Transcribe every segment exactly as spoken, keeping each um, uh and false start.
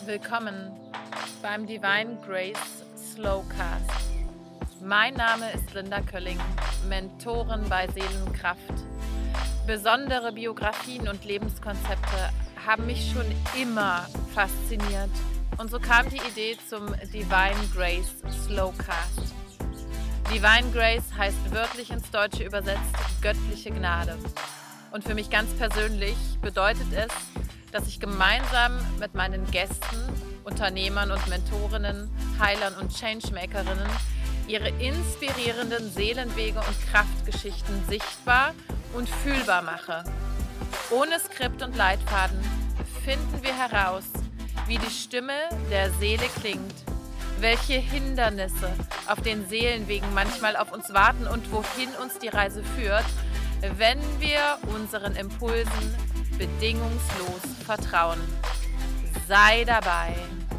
Willkommen beim Divine Grace Slowcast. Mein Name ist Linda Kölling, Mentorin bei Seelenkraft. Besondere Biografien und Lebenskonzepte haben mich schon immer fasziniert und so kam die Idee zum Divine Grace Slowcast. Divine Grace heißt wörtlich ins Deutsche übersetzt göttliche Gnade. Und für mich ganz persönlich bedeutet es, dass ich gemeinsam mit meinen Gästen, Unternehmern und Mentorinnen, Heilern und Changemakerinnen ihre inspirierenden Seelenwege und Kraftgeschichten sichtbar und fühlbar mache. Ohne Skript und Leitfaden finden wir heraus, wie die Stimme der Seele klingt, welche Hindernisse auf den Seelenwegen manchmal auf uns warten und wohin uns die Reise führt, wenn wir unseren Impulsen bedingungslos vertrauen. Sei dabei.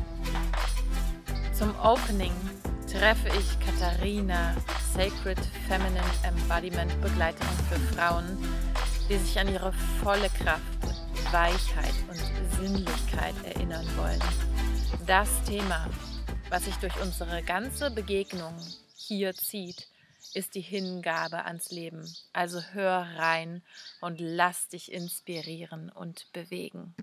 Zum Opening treffe ich Katharina, Sacred Feminine Embodiment Begleiterin für Frauen, die sich an ihre volle Kraft, Weichheit und Sinnlichkeit erinnern wollen. Das Thema, was sich durch unsere ganze Begegnung hier zieht, ist die Hingabe ans Leben. Also hör rein und lass dich inspirieren und bewegen.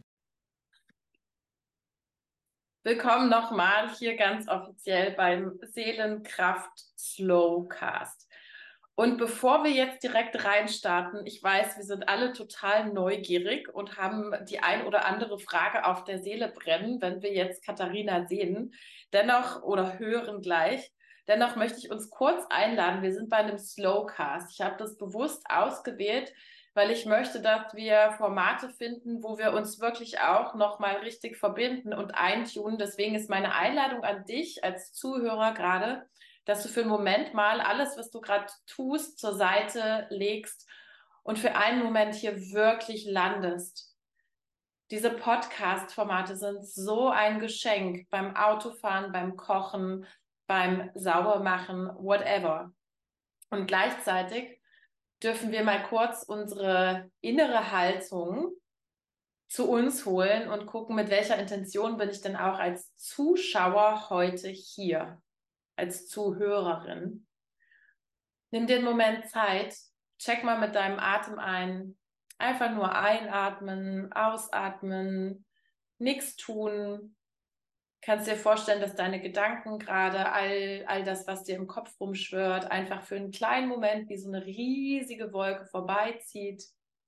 Willkommen nochmal hier ganz offiziell beim Seelenkraft Slowcast. Und bevor wir jetzt direkt reinstarten, ich weiß, wir sind alle total neugierig und haben die ein oder andere Frage auf der Seele brennen, wenn wir jetzt Katharina sehen, dennoch oder hören gleich. Dennoch möchte ich uns kurz einladen. Wir sind bei einem Slowcast. Ich habe das bewusst ausgewählt, weil ich möchte, dass wir Formate finden, wo wir uns wirklich auch nochmal richtig verbinden und eintunen. Deswegen ist meine Einladung an dich als Zuhörer gerade, dass du für einen Moment mal alles, was du gerade tust, zur Seite legst und für einen Moment hier wirklich landest. Diese Podcast-Formate sind so ein Geschenk beim Autofahren, beim Kochen, beim Saubermachen, whatever. Und gleichzeitig dürfen wir mal kurz unsere innere Haltung zu uns holen und gucken, mit welcher Intention bin ich denn auch als Zuschauer heute hier, als Zuhörerin. Nimm dir einen Moment Zeit, check mal mit deinem Atem ein, einfach nur einatmen, ausatmen, nichts tun. Kannst dir vorstellen, dass deine Gedanken gerade, all, all das, was dir im Kopf rumschwirrt, einfach für einen kleinen Moment wie so eine riesige Wolke vorbeizieht.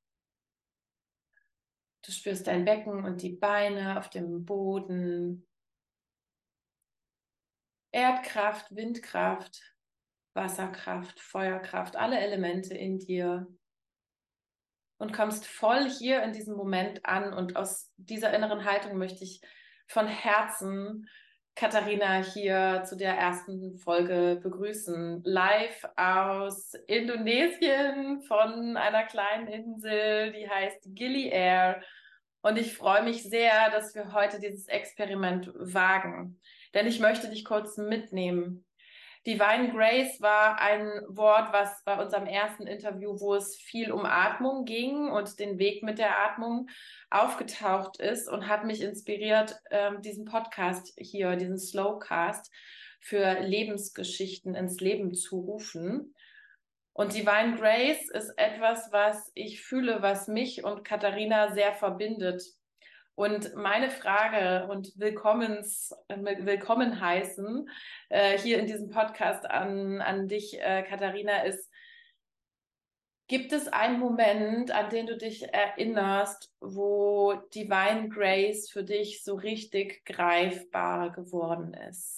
Du spürst dein Becken und die Beine auf dem Boden. Erdkraft, Windkraft, Wasserkraft, Feuerkraft, alle Elemente in dir. Und kommst voll hier in diesem Moment an. Und aus dieser inneren Haltung möchte ich von Herzen Katharina hier zu der ersten Folge begrüßen. Live aus Indonesien von einer kleinen Insel, die heißt Gili Air. Und ich freue mich sehr, dass wir heute dieses Experiment wagen. Denn ich möchte dich kurz mitnehmen. Divine Grace war ein Wort, was bei unserem ersten Interview, wo es viel um Atmung ging und den Weg mit der Atmung aufgetaucht ist und hat mich inspiriert, ähm, diesen Podcast hier, diesen Slowcast für Lebensgeschichten ins Leben zu rufen. Und Divine Grace ist etwas, was ich fühle, was mich und Katharina sehr verbindet. Und meine Frage und Willkommens, willkommen heißen äh, hier in diesem Podcast an, an dich, äh, Katharina, ist: Gibt es einen Moment, an den du dich erinnerst, wo Divine Grace für dich so richtig greifbar geworden ist?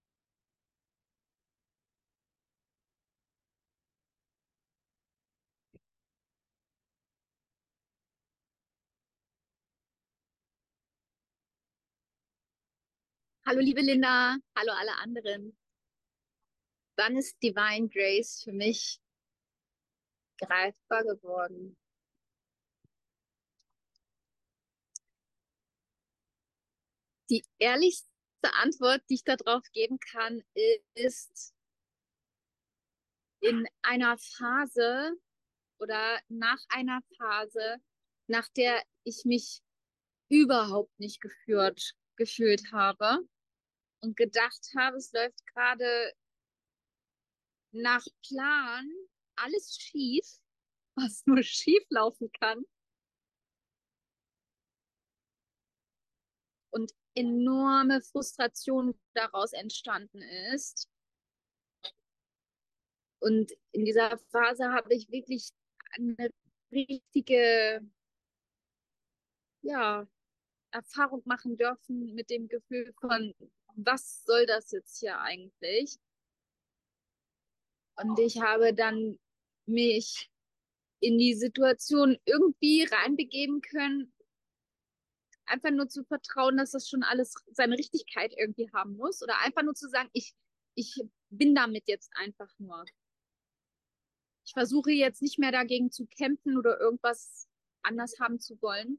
Hallo liebe Linda, hallo alle anderen. Wann ist Divine Grace für mich greifbar geworden? Die ehrlichste Antwort, die ich darauf geben kann, ist in einer Phase oder nach einer Phase, nach der ich mich überhaupt nicht geführt gefühlt habe und gedacht habe, es läuft gerade nach Plan alles schief, was nur schief laufen kann und enorme Frustration daraus entstanden ist. Und in dieser Phase habe ich wirklich eine richtige, ja, Erfahrung machen dürfen mit dem Gefühl von, was soll das jetzt hier eigentlich? Und ich habe dann mich in die Situation irgendwie reinbegeben können, einfach nur zu vertrauen, dass das schon alles seine Richtigkeit irgendwie haben muss. Oder einfach nur zu sagen, ich, ich bin damit jetzt einfach nur. Ich versuche jetzt nicht mehr dagegen zu kämpfen oder irgendwas anders haben zu wollen.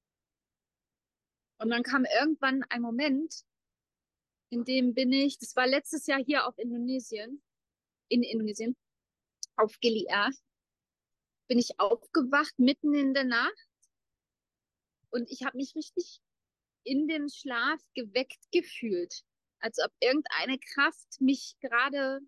Und dann kam irgendwann ein Moment, in dem bin ich, das war letztes Jahr hier auf Indonesien, in Indonesien, auf Gili Air, bin ich aufgewacht mitten in der Nacht und ich habe mich richtig in dem Schlaf geweckt gefühlt, als ob irgendeine Kraft mich gerade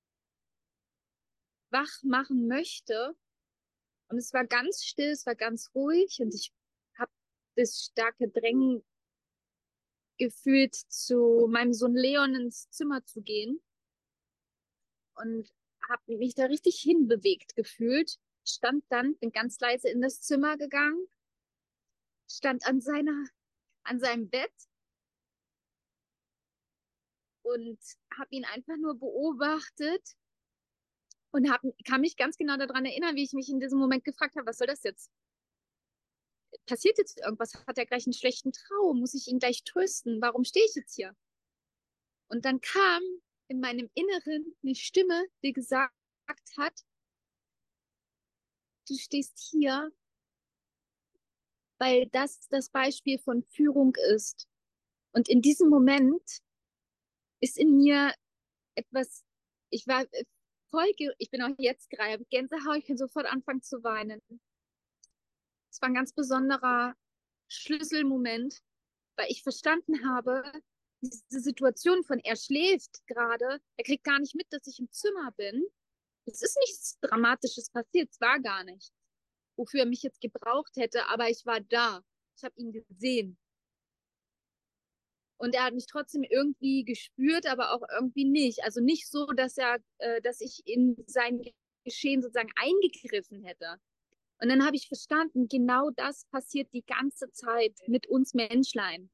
wach machen möchte. Und es war ganz still, es war ganz ruhig und ich habe das starke Drängen gefühlt, zu meinem Sohn Leon ins Zimmer zu gehen und habe mich da richtig hinbewegt gefühlt. Stand dann, bin ganz leise in das Zimmer gegangen, stand an seiner, an seinem Bett und habe ihn einfach nur beobachtet und hab, kann mich ganz genau daran erinnern, wie ich mich in diesem Moment gefragt habe, was soll das jetzt? Passiert jetzt irgendwas? Hat er gleich einen schlechten Traum? Muss ich ihn gleich trösten? Warum stehe ich jetzt hier? Und dann kam in meinem Inneren eine Stimme, die gesagt hat, du stehst hier, weil das das Beispiel von Führung ist. Und in diesem Moment ist in mir etwas, ich war voll, ich bin auch jetzt gerade Gänsehaut, ich kann sofort anfangen zu weinen. Es war ein ganz besonderer Schlüsselmoment, weil ich verstanden habe, diese Situation von er schläft gerade, er kriegt gar nicht mit, dass ich im Zimmer bin. Es ist nichts Dramatisches passiert, es war gar nichts, wofür er mich jetzt gebraucht hätte, aber ich war da. Ich habe ihn gesehen. Und er hat mich trotzdem irgendwie gespürt, aber auch irgendwie nicht. Also nicht so, dass er, äh, dass ich in sein Geschehen sozusagen eingegriffen hätte. Und dann habe ich verstanden, genau das passiert die ganze Zeit mit uns Menschlein.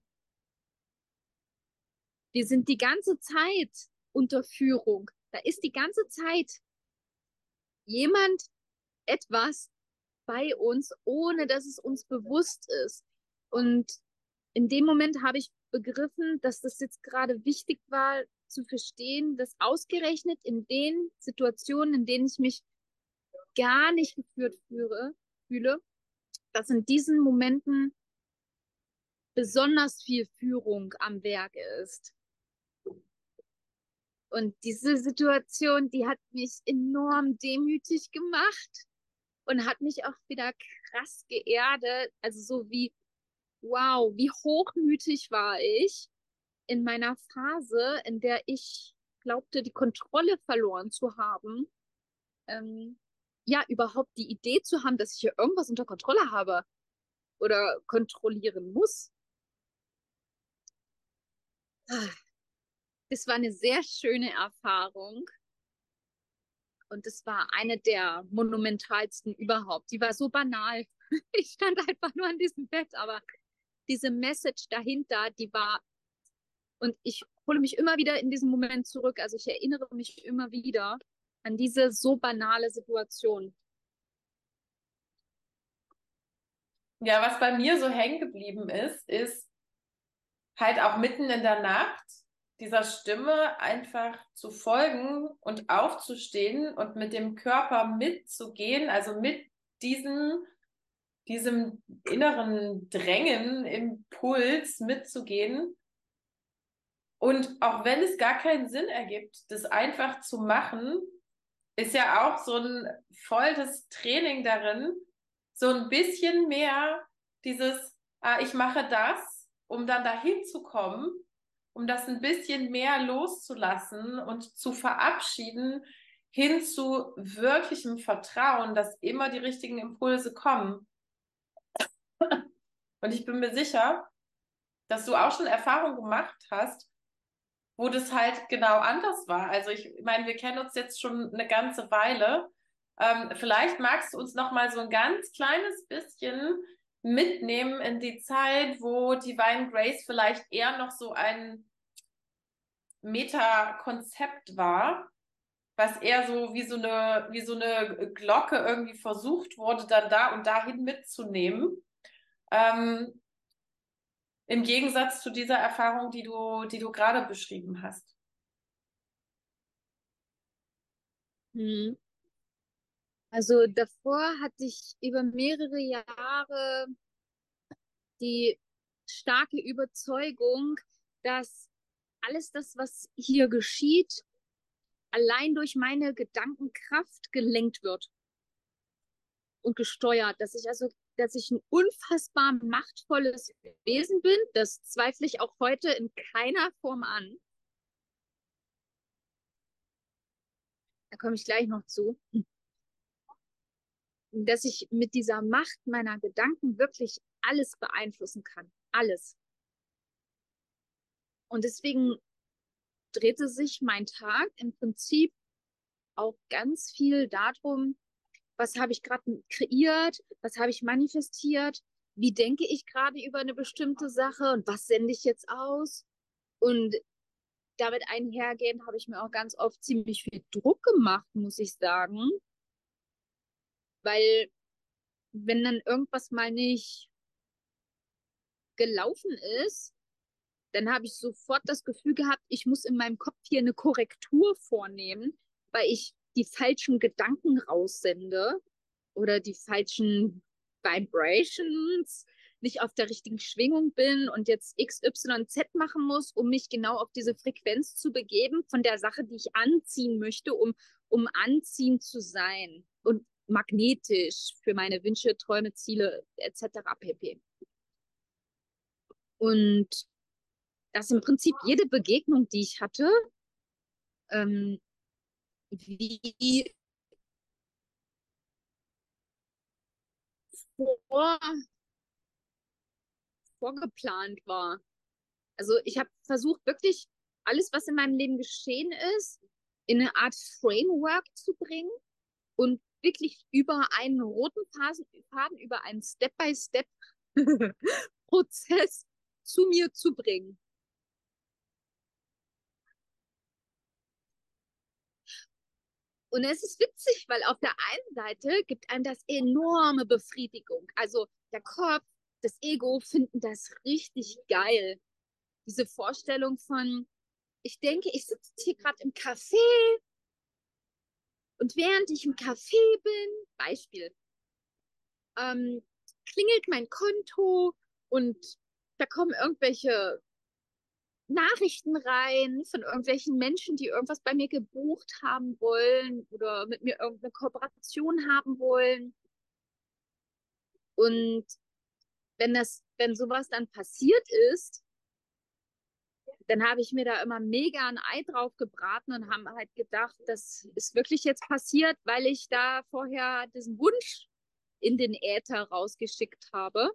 Wir sind die ganze Zeit unter Führung. Da ist die ganze Zeit jemand, etwas bei uns, ohne dass es uns bewusst ist. Und in dem Moment habe ich begriffen, dass das jetzt gerade wichtig war zu verstehen, dass ausgerechnet in den Situationen, in denen ich mich gar nicht geführt führe, fühle, dass in diesen Momenten besonders viel Führung am Werk ist. Und diese Situation, die hat mich enorm demütig gemacht und hat mich auch wieder krass geerdet. Also so wie, wow, wie hochmütig war ich in meiner Phase, in der ich glaubte, die Kontrolle verloren zu haben. Ähm, ja, überhaupt die Idee zu haben, dass ich hier irgendwas unter Kontrolle habe oder kontrollieren muss. Es war eine sehr schöne Erfahrung und es war eine der monumentalsten überhaupt. Die war so banal. Ich stand einfach nur an diesem Bett, aber diese Message dahinter, die war, und ich hole mich immer wieder in diesen Moment zurück. Also ich erinnere mich immer wieder an diese so banale Situation. Ja, was bei mir so hängen geblieben ist, ist halt auch mitten in der Nacht dieser Stimme einfach zu folgen und aufzustehen und mit dem Körper mitzugehen, also mit diesem, diesem inneren Drängen, Impuls mitzugehen. Und auch wenn es gar keinen Sinn ergibt, das einfach zu machen, ist ja auch so ein volles Training darin, so ein bisschen mehr dieses, ah, ich mache das um dann dahin zu kommen, um das ein bisschen mehr loszulassen und zu verabschieden, hin zu wirklichem Vertrauen, dass immer die richtigen Impulse kommen. Und ich bin mir sicher, dass du auch schon Erfahrungen gemacht hast, wo das halt genau anders war. Also ich meine, wir kennen uns jetzt schon eine ganze Weile. Ähm, vielleicht magst du uns noch mal so ein ganz kleines bisschen mitnehmen in die Zeit, wo Divine Grace vielleicht eher noch so ein Meta-Konzept war, was eher so wie so eine, wie so eine Glocke irgendwie versucht wurde, dann da und dahin mitzunehmen. Ähm, Im Gegensatz zu dieser Erfahrung, die du, die du gerade beschrieben hast. Hm. Also davor hatte ich über mehrere Jahre die starke Überzeugung, dass alles das, was hier geschieht, allein durch meine Gedankenkraft gelenkt wird und gesteuert, dass ich also, dass ich ein unfassbar machtvolles Wesen bin. Das zweifle ich auch heute in keiner Form an. Da komme ich gleich noch zu. Dass ich mit dieser Macht meiner Gedanken wirklich alles beeinflussen kann. Alles. Und deswegen drehte sich mein Tag im Prinzip auch ganz viel darum, was habe ich gerade kreiert, was habe ich manifestiert, wie denke ich gerade über eine bestimmte Sache und was sende ich jetzt aus. Und damit einhergehend habe ich mir auch ganz oft ziemlich viel Druck gemacht, muss ich sagen, weil wenn dann irgendwas mal nicht gelaufen ist, dann habe ich sofort das Gefühl gehabt, ich muss in meinem Kopf hier eine Korrektur vornehmen, weil ich die falschen Gedanken raussende oder die falschen Vibrations, nicht auf der richtigen Schwingung bin und jetzt X, Y, Z machen muss, um mich genau auf diese Frequenz zu begeben von der Sache, die ich anziehen möchte, um, um anziehend zu sein und magnetisch für meine Wünsche, Träume, Ziele et cetera pp. Und dass im Prinzip jede Begegnung, die ich hatte, ähm, wie vor, vorgeplant war. Also ich habe versucht, wirklich alles, was in meinem Leben geschehen ist, in eine Art Framework zu bringen und wirklich über einen roten Faden, über einen Step-by-Step-Prozess zu mir zu bringen. Und es ist witzig, weil auf der einen Seite gibt einem das enorme Befriedigung. Also der Kopf, das Ego finden das richtig geil. Diese Vorstellung von, ich denke, ich sitze hier gerade im Café und während ich im Café bin, Beispiel, ähm, klingelt mein Konto und da kommen irgendwelche Nachrichten rein von irgendwelchen Menschen, die irgendwas bei mir gebucht haben wollen oder mit mir irgendeine Kooperation haben wollen. Und wenn das, wenn sowas dann passiert ist, dann habe ich mir da immer mega ein Ei drauf gebraten und haben halt gedacht, das ist wirklich jetzt passiert, weil ich da vorher diesen Wunsch in den Äther rausgeschickt habe.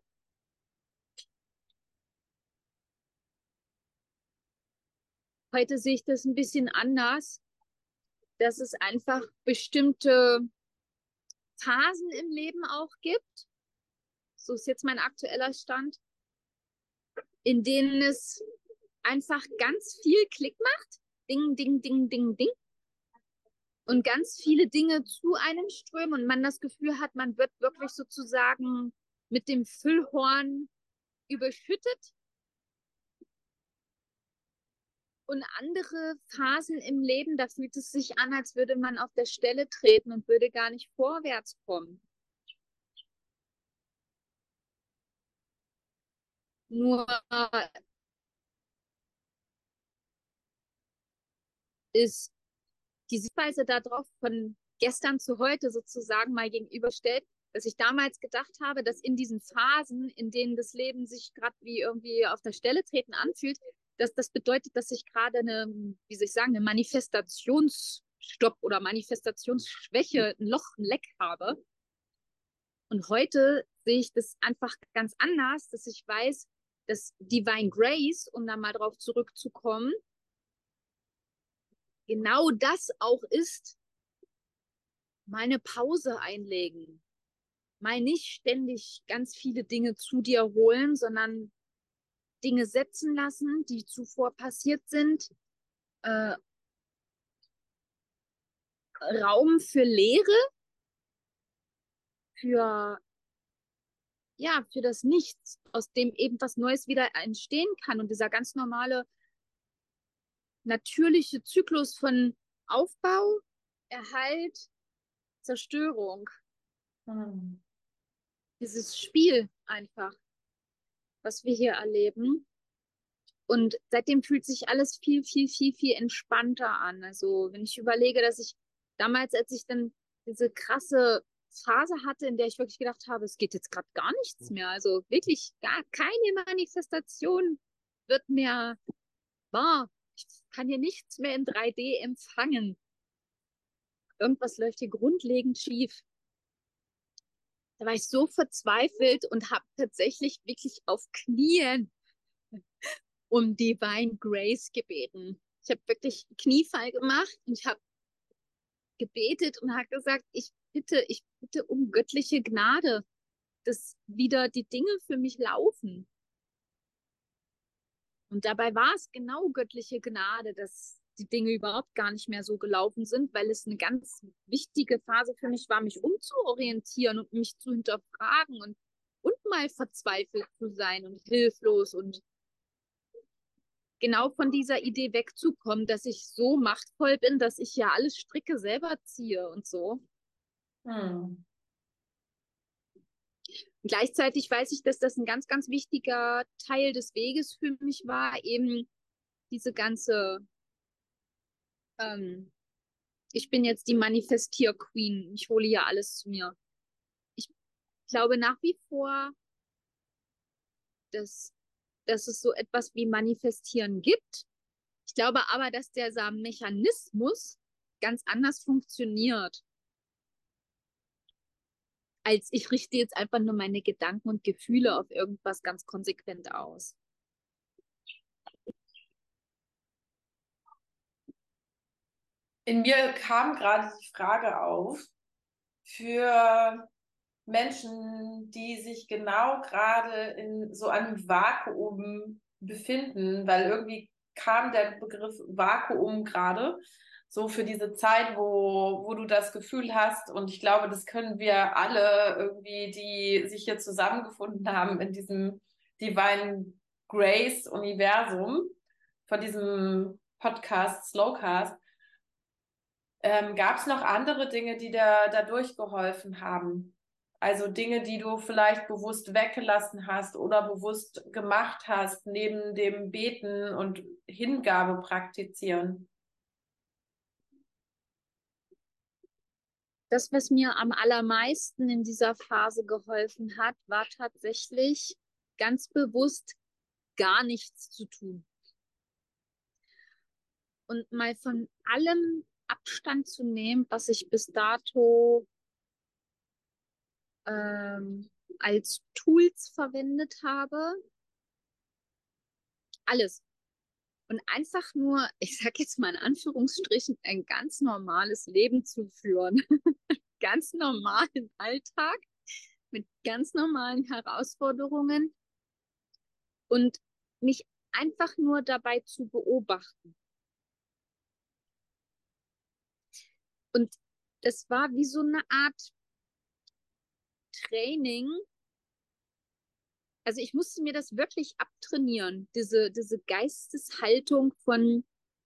Heute sehe ich das ein bisschen anders, dass es einfach bestimmte Phasen im Leben auch gibt. So ist jetzt mein aktueller Stand, in denen es einfach ganz viel Klick macht. Ding, ding, ding, ding, ding. Und ganz viele Dinge zu einem strömen und man das Gefühl hat, man wird wirklich sozusagen mit dem Füllhorn überschüttet. Und andere Phasen im Leben, da fühlt es sich an, als würde man auf der Stelle treten und würde gar nicht vorwärts kommen. Nur ist die Sichtweise darauf von gestern zu heute sozusagen mal gegenüberstellt, dass ich damals gedacht habe, dass in diesen Phasen, in denen das Leben sich gerade wie irgendwie auf der Stelle treten anfühlt, dass das bedeutet, dass ich gerade eine, wie soll ich sagen, eine Manifestationsstopp oder Manifestationsschwäche, ein Loch, ein Leck habe. Und heute sehe ich das einfach ganz anders, dass ich weiß, dass Divine Grace, um da mal drauf zurückzukommen, genau das auch ist, mal eine Pause einlegen. Mal nicht ständig ganz viele Dinge zu dir holen, sondern Dinge setzen lassen, die zuvor passiert sind. Äh, Raum für Leere, für, ja, für das Nichts, aus dem eben was Neues wieder entstehen kann. Und dieser ganz normale, natürliche Zyklus von Aufbau, Erhalt, Zerstörung. Hm. Dieses Spiel einfach, was wir hier erleben. Und seitdem fühlt sich alles viel, viel, viel, viel entspannter an. Also wenn ich überlege, dass ich damals, als ich dann diese krasse Phase hatte, in der ich wirklich gedacht habe, es geht jetzt gerade gar nichts mehr. Also wirklich gar keine Manifestation wird mehr wahr. Ich kann hier nichts mehr in drei D empfangen. Irgendwas läuft hier grundlegend schief. Da war ich so verzweifelt und habe tatsächlich wirklich auf Knien um Divine Grace gebeten. Ich habe wirklich Kniefall gemacht und ich habe gebetet und habe gesagt, ich bitte, ich bitte um göttliche Gnade, dass wieder die Dinge für mich laufen. Und dabei war es genau göttliche Gnade, dass die Dinge überhaupt gar nicht mehr so gelaufen sind, weil es eine ganz wichtige Phase für mich war, mich umzuorientieren und mich zu hinterfragen und, und mal verzweifelt zu sein und hilflos und genau von dieser Idee wegzukommen, dass ich so machtvoll bin, dass ich ja alles Stricke selber ziehe und so. Hm. Gleichzeitig weiß ich, dass das ein ganz, ganz wichtiger Teil des Weges für mich war, eben diese ganze, ähm, ich bin jetzt die Manifestier-Queen, ich hole ja alles zu mir. Ich glaube nach wie vor, dass, dass es so etwas wie Manifestieren gibt. Ich glaube aber, dass dieser Mechanismus ganz anders funktioniert, als ich richte jetzt einfach nur meine Gedanken und Gefühle auf irgendwas ganz konsequent aus. In mir kam gerade die Frage auf, für Menschen, die sich genau gerade in so einem Vakuum befinden, weil irgendwie kam der Begriff Vakuum gerade, so für diese Zeit, wo, wo du das Gefühl hast, und ich glaube, das können wir alle irgendwie, die sich hier zusammengefunden haben in diesem Divine Grace Universum, von diesem Podcast Slowcast. Ähm, gab es noch andere Dinge, die dir dadurch geholfen haben? Also Dinge, die du vielleicht bewusst weggelassen hast oder bewusst gemacht hast, neben dem Beten und Hingabe praktizieren? Das, was mir am allermeisten in dieser Phase geholfen hat, war tatsächlich ganz bewusst gar nichts zu tun und mal von allem Abstand zu nehmen, was ich bis dato ähm, als Tools verwendet habe. Alles. Und einfach nur, ich sage jetzt mal in Anführungsstrichen, ein ganz normales Leben zu führen. Ganz normalen Alltag mit ganz normalen Herausforderungen und mich einfach nur dabei zu beobachten. Und das war wie so eine Art Training. Also ich musste mir das wirklich abtrainieren, diese, diese Geisteshaltung von,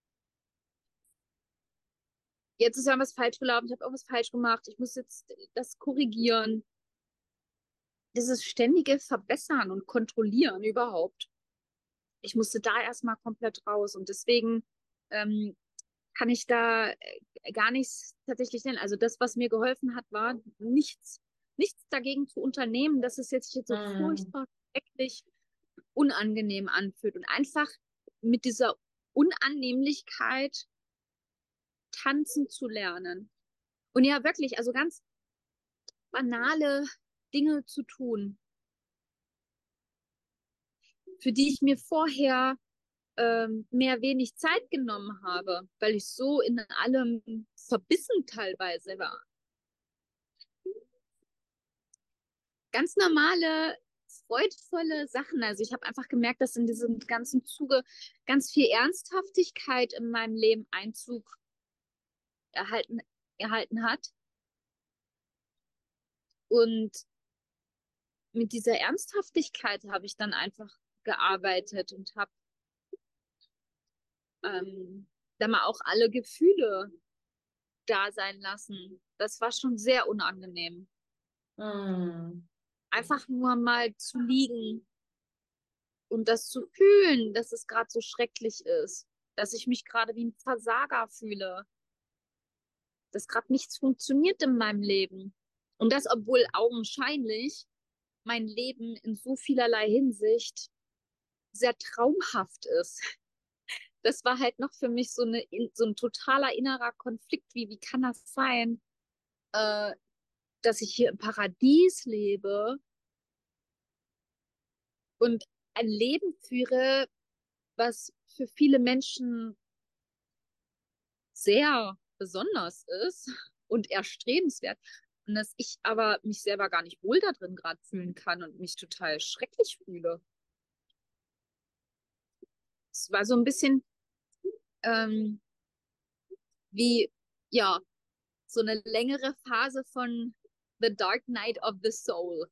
jetzt ist ja was falsch gelaufen, ich habe auch was falsch gemacht, ich muss jetzt das korrigieren. Dieses ständige Verbessern und Kontrollieren überhaupt. Ich musste da erstmal komplett raus. Und deswegen ähm, kann ich da äh, gar nichts tatsächlich nennen. Also das, was mir geholfen hat, war nichts. nichts dagegen zu unternehmen, dass es jetzt, jetzt so Mhm. furchtbar schrecklich unangenehm anfühlt und einfach mit dieser Unannehmlichkeit tanzen zu lernen. Und ja, wirklich, also ganz banale Dinge zu tun, für die ich mir vorher ähm, mehr wenig Zeit genommen habe, weil ich so in allem verbissen teilweise war. Ganz normale, freudvolle Sachen. Also ich habe einfach gemerkt, dass in diesem ganzen Zuge ganz viel Ernsthaftigkeit in meinem Leben Einzug erhalten, erhalten hat. Und mit dieser Ernsthaftigkeit habe ich dann einfach gearbeitet und habe ähm, da mal auch alle Gefühle da sein lassen. Das war schon sehr unangenehm. Mhm. Einfach nur mal zu liegen und das zu fühlen, dass es gerade so schrecklich ist, dass ich mich gerade wie ein Versager fühle, dass gerade nichts funktioniert in meinem Leben. Und das, obwohl augenscheinlich mein Leben in so vielerlei Hinsicht sehr traumhaft ist. Das war halt noch für mich so, eine, so ein totaler innerer Konflikt. Wie, wie kann das sein, äh, dass ich hier im Paradies lebe und ein Leben führe, was für viele Menschen sehr besonders ist und erstrebenswert. Und dass ich aber mich selber gar nicht wohl da drin gerade fühlen kann und mich total schrecklich fühle. Es war so ein bisschen ähm, wie, ja, so eine längere Phase von The Dark Night of the Soul.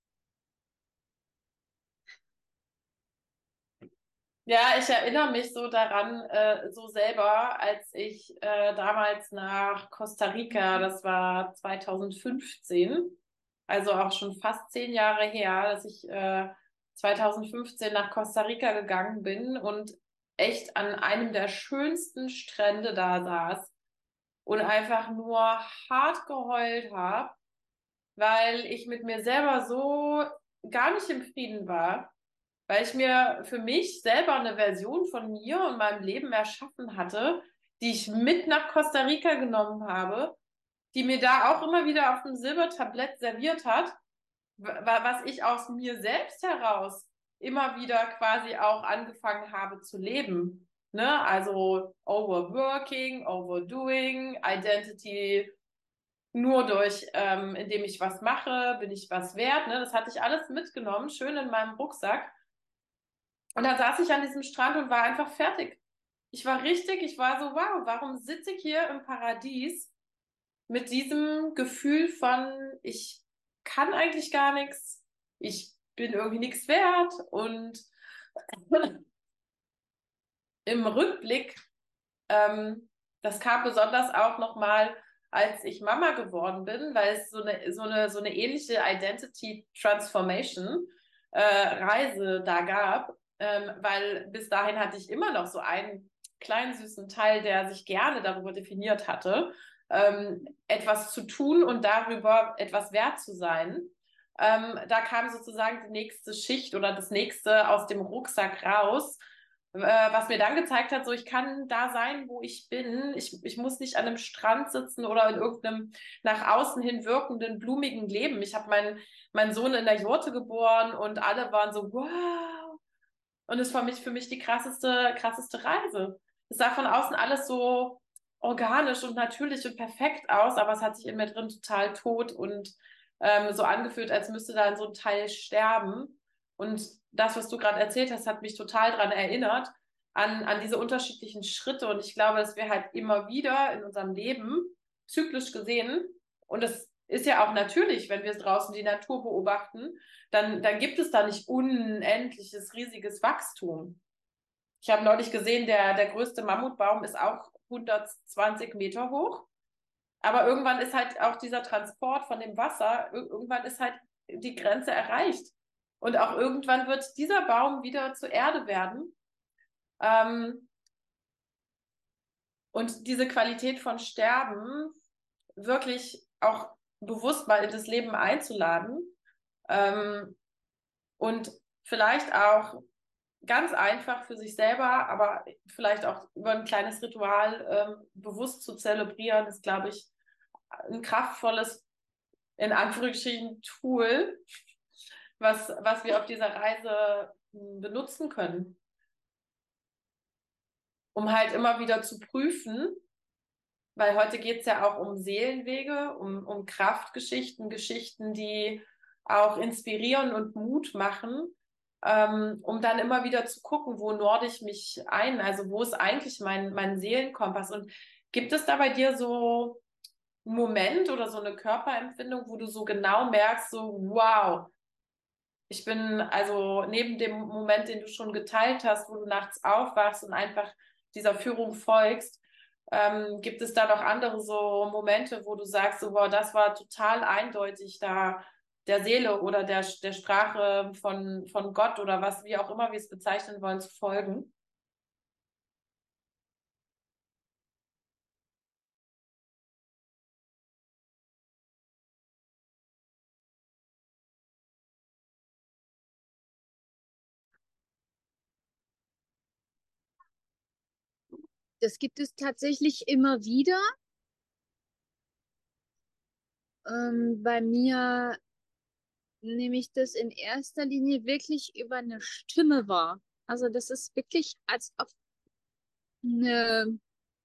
Ja, ich erinnere mich so daran, äh, so selber, als ich äh, damals nach Costa Rica, das war zwanzig fünfzehn, also auch schon fast zehn Jahre her, dass ich äh, zwanzig fünfzehn nach Costa Rica gegangen bin und echt an einem der schönsten Strände da saß und einfach nur hart geheult habe, weil ich mit mir selber so gar nicht im Frieden war, weil ich mir für mich selber eine Version von mir und meinem Leben erschaffen hatte, die ich mit nach Costa Rica genommen habe, die mir da auch immer wieder auf dem Silbertablett serviert hat, was ich aus mir selbst heraus immer wieder quasi auch angefangen habe zu leben. Ne? Also overworking, overdoing, Identity nur durch, ähm, indem ich was mache, bin ich was wert. Ne? Das hatte ich alles mitgenommen, schön in meinem Rucksack. Und dann saß ich an diesem Strand und war einfach fertig. Ich war richtig, ich war so, wow, warum sitze ich hier im Paradies mit diesem Gefühl von, ich kann eigentlich gar nichts, ich bin irgendwie nichts wert. Und im Rückblick, ähm, das kam besonders auch nochmal, als ich Mama geworden bin, weil es so eine, so eine, so eine ähnliche Identity Transformation äh, Reise da gab, ähm, weil bis dahin hatte ich immer noch so einen kleinen süßen Teil, der sich gerne darüber definiert hatte, ähm, etwas zu tun und darüber etwas wert zu sein. Ähm, da kam sozusagen die nächste Schicht oder das nächste aus dem Rucksack raus, äh, was mir dann gezeigt hat, so ich kann da sein, wo ich bin. Ich, ich muss nicht an einem Strand sitzen oder in irgendeinem nach außen hin wirkenden, blumigen Leben. Ich habe meinen mein Sohn in der Jurte geboren und alle waren so, wow. Und es war mich, für mich die krasseste, krasseste Reise. Es sah von außen alles so organisch und natürlich und perfekt aus, aber es hat sich in mir drin total tot und ähm, so angefühlt, als müsste da so ein Teil sterben. Und das, was du gerade erzählt hast, hat mich total daran erinnert, an, an diese unterschiedlichen Schritte. Und ich glaube, dass wir halt immer wieder in unserem Leben, zyklisch gesehen, und das ist ja auch natürlich, wenn wir draußen die Natur beobachten, dann, dann gibt es da nicht unendliches, riesiges Wachstum. Ich habe neulich gesehen, der, der größte Mammutbaum ist auch hundertzwanzig Meter hoch. Aber irgendwann ist halt auch dieser Transport von dem Wasser, irgendwann ist halt die Grenze erreicht. Und auch irgendwann wird dieser Baum wieder zur Erde werden. Ähm, und diese Qualität von Sterben wirklich auch bewusst mal in das Leben einzuladen ähm, und vielleicht auch ganz einfach für sich selber, aber vielleicht auch über ein kleines Ritual ähm, bewusst zu zelebrieren, ist, glaube ich, ein kraftvolles, in Anführungsstrichen, Tool, was, was wir auf dieser Reise hm, benutzen können, um halt immer wieder zu prüfen, weil heute geht es ja auch um Seelenwege, um, um Kraftgeschichten, Geschichten, die auch inspirieren und Mut machen, ähm, um dann immer wieder zu gucken, wo norde ich mich ein, also wo ist eigentlich mein, mein Seelenkompass. Und gibt es da bei dir so einen Moment oder so eine Körperempfindung, wo du so genau merkst, so wow, ich bin also neben dem Moment, den du schon geteilt hast, wo du nachts aufwachst und einfach dieser Führung folgst, ähm, gibt es da noch andere so Momente, wo du sagst, so, wow, das war total eindeutig da der Seele oder der, der Sprache von, von Gott oder was, wie auch immer wir es bezeichnen wollen, zu folgen? Das gibt es tatsächlich immer wieder. Ähm, bei mir nehme ich das in erster Linie wirklich über eine Stimme wahr. Also das ist wirklich, als ob eine,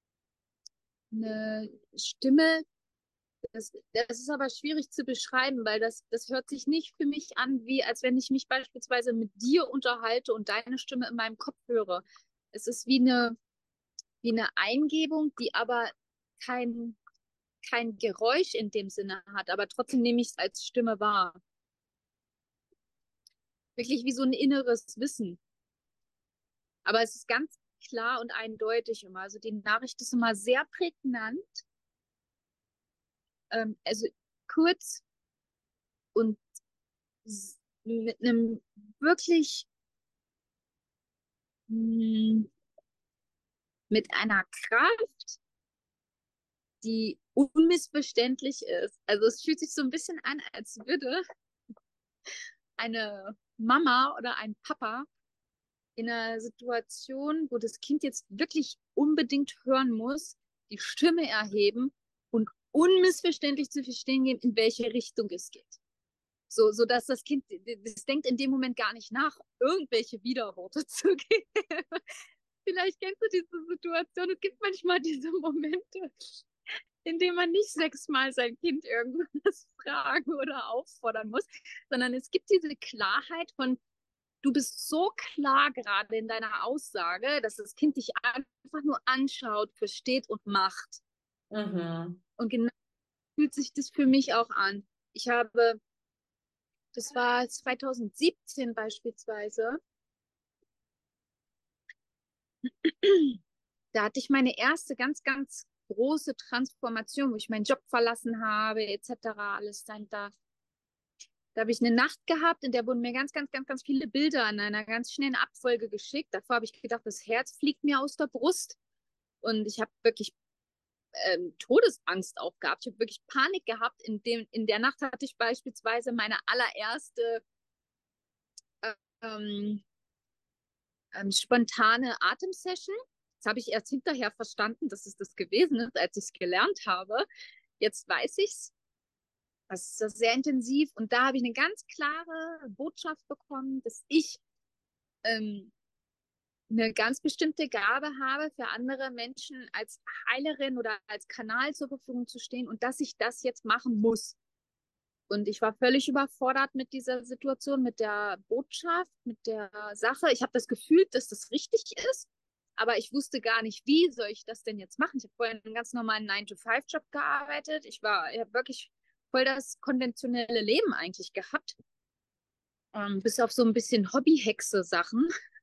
eine Stimme, das, das ist aber schwierig zu beschreiben, weil das, das hört sich nicht für mich an, wie als wenn ich mich beispielsweise mit dir unterhalte und deine Stimme in meinem Kopf höre. Es ist wie eine, wie eine Eingebung, die aber kein, kein Geräusch in dem Sinne hat, aber trotzdem nehme ich es als Stimme wahr. Wirklich wie so ein inneres Wissen. Aber es ist ganz klar und eindeutig immer. Also die Nachricht ist immer sehr prägnant, ähm, also kurz und mit einem wirklich mh, mit einer Kraft, die unmissverständlich ist. Also es fühlt sich so ein bisschen an, als würde eine Mama oder ein Papa in einer Situation, wo das Kind jetzt wirklich unbedingt hören muss, die Stimme erheben und unmissverständlich zu verstehen geben, in welche Richtung es geht. So, so dass das Kind, das denkt in dem Moment gar nicht nach, irgendwelche Widerworte zu geben. Vielleicht kennst du diese Situation. Es gibt manchmal diese Momente, in denen man nicht sechsmal sein Kind irgendwas fragen oder auffordern muss, sondern es gibt diese Klarheit von, du bist so klar gerade in deiner Aussage, dass das Kind dich einfach nur anschaut, versteht und macht. Mhm. Und genau fühlt sich das für mich auch an. Ich habe, das war zwanzig siebzehn beispielsweise, da hatte ich meine erste ganz, ganz große Transformation, wo ich meinen Job verlassen habe, et cetera. Alles dann da. Da habe ich eine Nacht gehabt, in der wurden mir ganz, ganz, ganz, ganz viele Bilder in einer ganz schnellen Abfolge geschickt. Davor habe ich gedacht, das Herz fliegt mir aus der Brust. Und ich habe wirklich ähm, Todesangst auch gehabt. Ich habe wirklich Panik gehabt. In, dem, in der Nacht hatte ich beispielsweise meine allererste ähm, ähm, spontane Atemsession. Das habe ich erst hinterher verstanden, dass es das gewesen ist, als ich es gelernt habe. Jetzt weiß ich es. Das ist sehr intensiv. Und da habe ich eine ganz klare Botschaft bekommen, dass ich ähm, eine ganz bestimmte Gabe habe, für andere Menschen als Heilerin oder als Kanal zur Verfügung zu stehen und dass ich das jetzt machen muss. Und ich war völlig überfordert mit dieser Situation, mit der Botschaft, mit der Sache. Ich habe das Gefühl, dass das richtig ist, aber ich wusste gar nicht, wie soll ich das denn jetzt machen. Ich habe vorher einen ganz normalen nine to five Job gearbeitet. Ich war, ich habe wirklich voll das konventionelle Leben eigentlich gehabt, ähm, bis auf so ein bisschen Hobbyhexe-Sachen.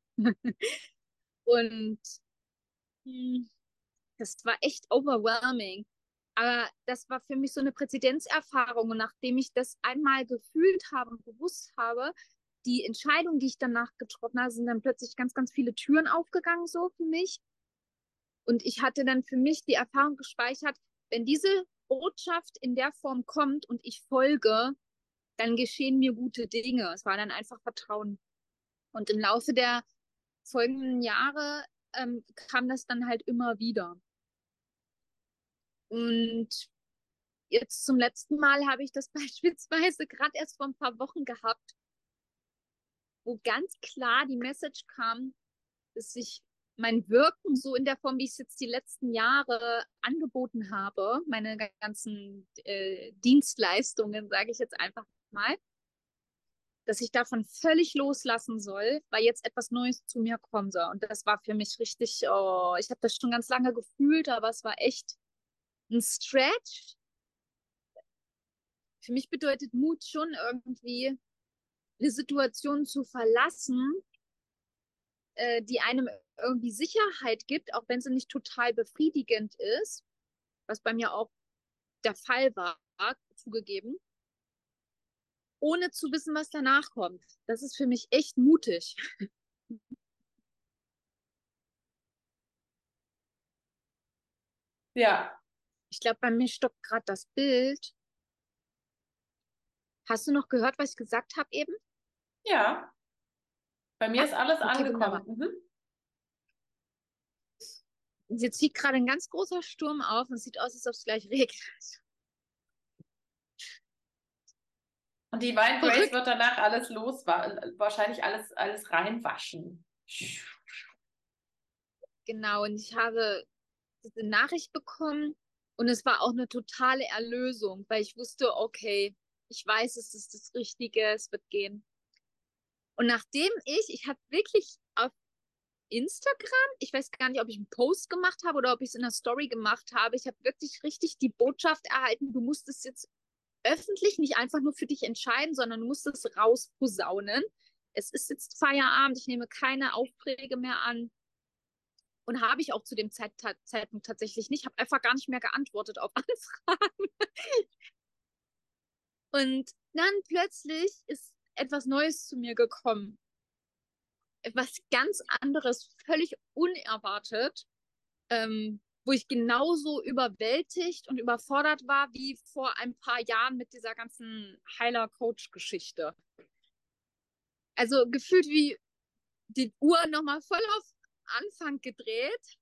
Und hm, das war echt overwhelming. Aber das war für mich so eine Präzedenzerfahrung. Und nachdem ich das einmal gefühlt habe und gewusst habe, die Entscheidung, die ich danach getroffen habe, sind dann plötzlich ganz, ganz viele Türen aufgegangen, so für mich. Und ich hatte dann für mich die Erfahrung gespeichert, wenn diese Botschaft in der Form kommt und ich folge, dann geschehen mir gute Dinge. Es war dann einfach Vertrauen. Und im Laufe der folgenden Jahre ähm, kam das dann halt immer wieder. Und jetzt zum letzten Mal habe ich das beispielsweise gerade erst vor ein paar Wochen gehabt, wo ganz klar die Message kam, dass ich mein Wirken so in der Form, wie ich es jetzt die letzten Jahre angeboten habe, meine ganzen äh, Dienstleistungen, sage ich jetzt einfach mal, dass ich davon völlig loslassen soll, weil jetzt etwas Neues zu mir kommen soll. Und das war für mich richtig, oh, ich habe das schon ganz lange gefühlt, aber es war echt ein Stretch. Für mich bedeutet Mut schon irgendwie, eine Situation zu verlassen, äh, die einem irgendwie Sicherheit gibt, auch wenn sie nicht total befriedigend ist, was bei mir auch der Fall war, zugegeben, ohne zu wissen, was danach kommt. Das ist für mich echt mutig. Ja, Ich glaube, bei mir stoppt gerade das Bild. Hast du noch gehört, was ich gesagt habe eben? ja. Bei mir Ja? ist alles Okay, angekommen. wunderbar. Mhm. Jetzt zieht gerade ein ganz großer Sturm auf und es sieht aus, als ob es gleich regnet. Und die Divine Grace Verrückt. wird danach alles los, wahrscheinlich alles, alles reinwaschen. Genau, und ich habe diese Nachricht bekommen und es war auch eine totale Erlösung, weil ich wusste, okay, ich weiß, es ist das Richtige, es wird gehen. Und nachdem ich, ich habe wirklich auf Instagram, ich weiß gar nicht, ob ich einen Post gemacht habe oder ob ich es in einer Story gemacht habe, ich habe wirklich richtig die Botschaft erhalten, du musst es jetzt öffentlich nicht einfach nur für dich entscheiden, sondern du musst es rausposaunen. Es ist jetzt Feierabend, ich nehme keine Aufträge mehr an. Und habe ich auch zu dem Zeit Zeitpunkt tatsächlich nicht. Ich habe einfach gar nicht mehr geantwortet auf Anfragen. Und dann plötzlich ist etwas Neues zu mir gekommen. Etwas ganz anderes, völlig unerwartet, ähm, wo ich genauso überwältigt und überfordert war wie vor ein paar Jahren mit dieser ganzen Heiler-Coach-Geschichte. Also gefühlt wie die Uhr nochmal voll auf Anfang gedreht.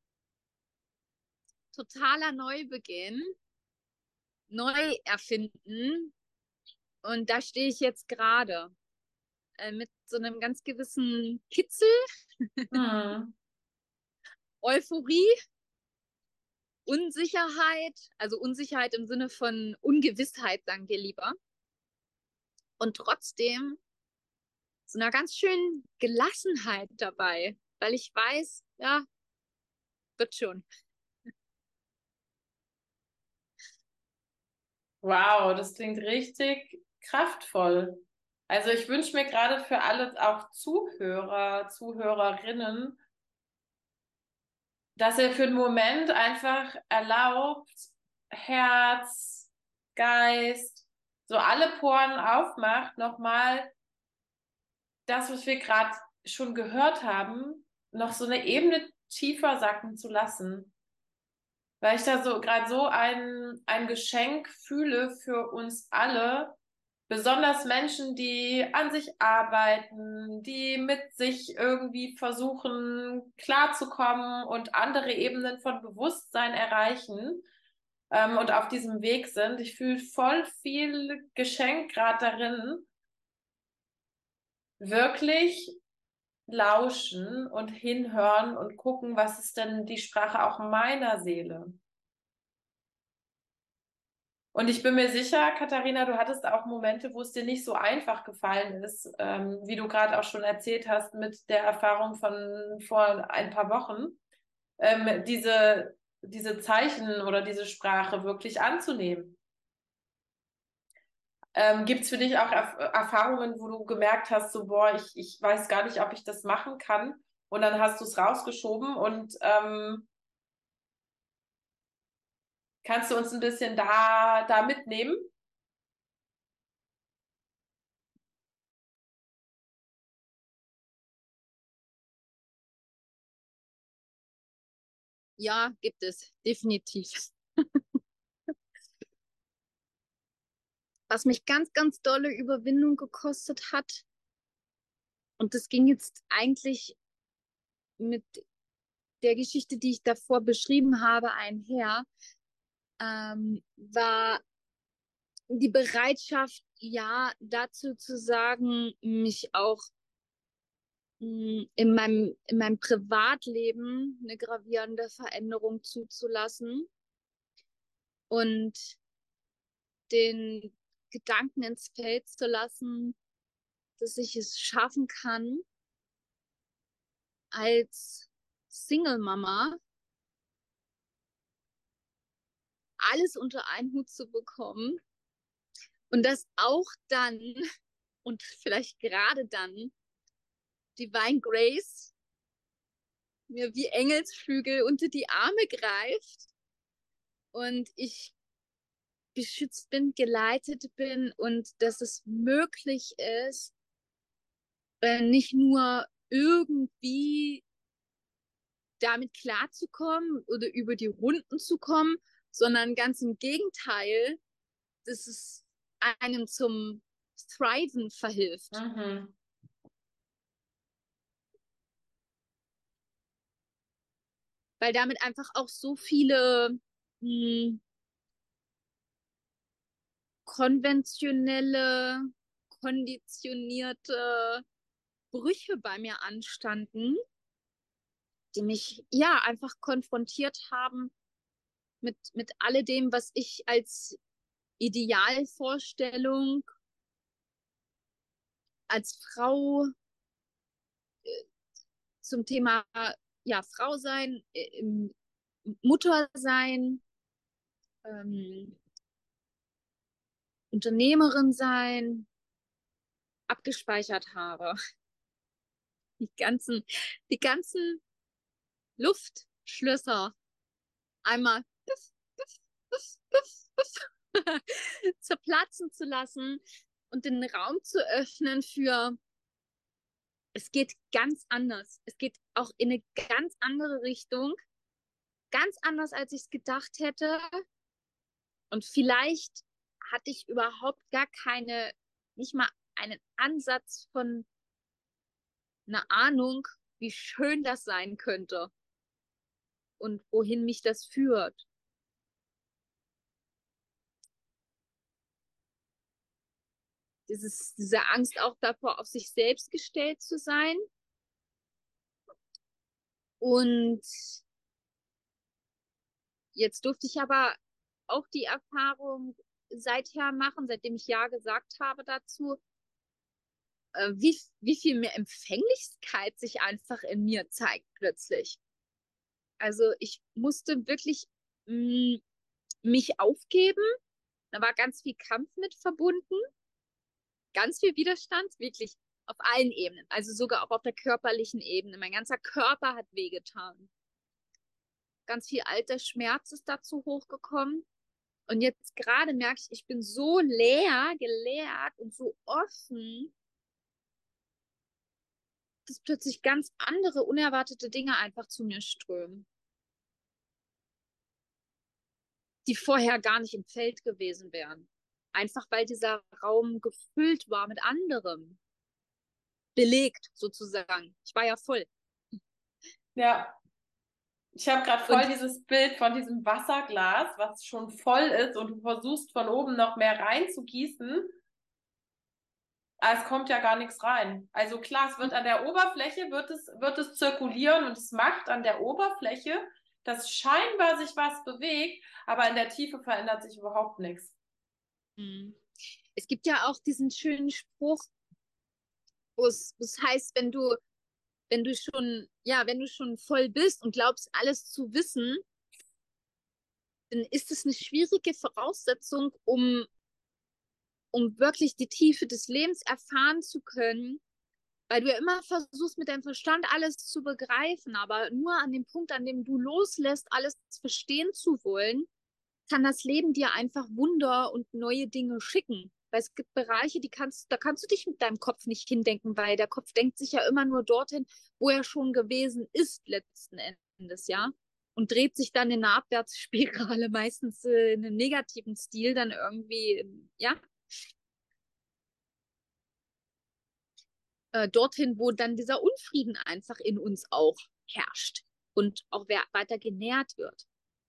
Totaler Neubeginn, neu erfinden. Und da stehe ich jetzt gerade äh, mit so einem ganz gewissen Kitzel, Mhm. Euphorie, Unsicherheit, also Unsicherheit im Sinne von Ungewissheit, sagen wir lieber. Und trotzdem so einer ganz schönen Gelassenheit dabei, weil ich weiß, ja, wird schon. Wow, das klingt richtig kraftvoll. Also ich wünsche mir gerade für alle auch Zuhörer, Zuhörerinnen, dass ihr für einen Moment einfach erlaubt, Herz, Geist, so alle Poren aufmacht, nochmal das, was wir gerade schon gehört haben, noch so eine Ebene tiefer sacken zu lassen. Weil ich da so gerade so ein, ein Geschenk fühle für uns alle, besonders Menschen, die an sich arbeiten, die mit sich irgendwie versuchen klarzukommen und andere Ebenen von Bewusstsein erreichen ähm, und auf diesem Weg sind. Ich fühle voll viel Geschenk gerade darin, wirklich lauschen und hinhören und gucken, was ist denn die Sprache auch meiner Seele. Und ich bin mir sicher, Katharina, du hattest auch Momente, wo es dir nicht so einfach gefallen ist, ähm, wie du gerade auch schon erzählt hast mit der Erfahrung von vor ein paar Wochen, ähm, diese, diese Zeichen oder diese Sprache wirklich anzunehmen. Ähm, gibt es für dich auch Erf Erfahrungen, wo du gemerkt hast, so, boah, ich, ich weiß gar nicht, ob ich das machen kann, und dann hast du es rausgeschoben und ähm, kannst du uns ein bisschen da, da mitnehmen? Ja, gibt es, definitiv. was mich ganz, ganz dolle Überwindung gekostet hat. Und das ging jetzt eigentlich mit der Geschichte, die ich davor beschrieben habe, einher, ähm, war die Bereitschaft, ja, dazu zu sagen, mich auch mh, in meinem, in meinem Privatleben eine gravierende Veränderung zuzulassen und den Gedanken ins Feld zu lassen, dass ich es schaffen kann, als Single-Mama alles unter einen Hut zu bekommen und dass auch dann und vielleicht gerade dann Divine Grace mir wie Engelsflügel unter die Arme greift und ich beschützt bin, geleitet bin und dass es möglich ist, äh, nicht nur irgendwie damit klarzukommen oder über die Runden zu kommen, sondern ganz im Gegenteil, dass es einem zum Thriven verhilft. Mhm. Weil damit einfach auch so viele mh, konventionelle, konditionierte Brüche bei mir anstanden, die mich ja einfach konfrontiert haben mit, mit alledem, was ich als Idealvorstellung als Frau äh, zum Thema ja, Frau sein, äh, Mutter sein, ähm, Unternehmerin sein, abgespeichert habe. Die ganzen, die ganzen Luftschlösser einmal zerplatzen zu lassen und den Raum zu öffnen für, es geht ganz anders. Es geht auch in eine ganz andere Richtung, ganz anders, als ich es gedacht hätte. Und vielleicht hatte ich überhaupt gar keine, nicht mal einen Ansatz von einer Ahnung, wie schön das sein könnte und wohin mich das führt. Dieses, diese Angst auch davor, auf sich selbst gestellt zu sein. Und jetzt durfte ich aber auch die Erfahrung seither machen, seitdem ich Ja gesagt habe dazu, äh, wie, wie viel mehr Empfänglichkeit sich einfach in mir zeigt plötzlich. Also ich musste wirklich mh, mich aufgeben. Da war ganz viel Kampf mit verbunden, ganz viel Widerstand, wirklich auf allen Ebenen, also sogar auch auf der körperlichen Ebene. Mein ganzer Körper hat wehgetan. Ganz viel alter Schmerz ist dazu hochgekommen. Und jetzt gerade merke ich, ich bin so leer, geleert und so offen, dass plötzlich ganz andere, unerwartete Dinge einfach zu mir strömen, die vorher gar nicht im Feld gewesen wären. Einfach weil dieser Raum gefüllt war mit anderem. Belegt sozusagen. Ich war ja voll. Ja, ich habe gerade voll Und dieses Bild von diesem Wasserglas, was schon voll ist und du versuchst von oben noch mehr reinzugießen. Aber es kommt ja gar nichts rein. Also klar, es wird an der Oberfläche, wird es, wird es zirkulieren und es macht an der Oberfläche, dass scheinbar sich was bewegt, aber in der Tiefe verändert sich überhaupt nichts. hm, es gibt ja auch diesen schönen Spruch, wo es, wo es heißt, wenn du, wenn du schon, ja, wenn du schon voll bist und glaubst, alles zu wissen, dann ist es eine schwierige Voraussetzung, um, um wirklich die Tiefe des Lebens erfahren zu können, weil du ja immer versuchst, mit deinem Verstand alles zu begreifen, aber nur an dem Punkt, an dem du loslässt, alles verstehen zu wollen, kann das Leben dir einfach Wunder und neue Dinge schicken. Weil es gibt Bereiche, die kannst, da kannst du dich mit deinem Kopf nicht hindenken, weil der Kopf denkt sich ja immer nur dorthin, wo er schon gewesen ist, letzten Endes, ja. Und dreht sich dann in einer Abwärtsspirale, meistens äh, in einem negativen Stil, dann irgendwie, ja. äh, dorthin, wo dann dieser Unfrieden einfach in uns auch herrscht und auch weiter genährt wird.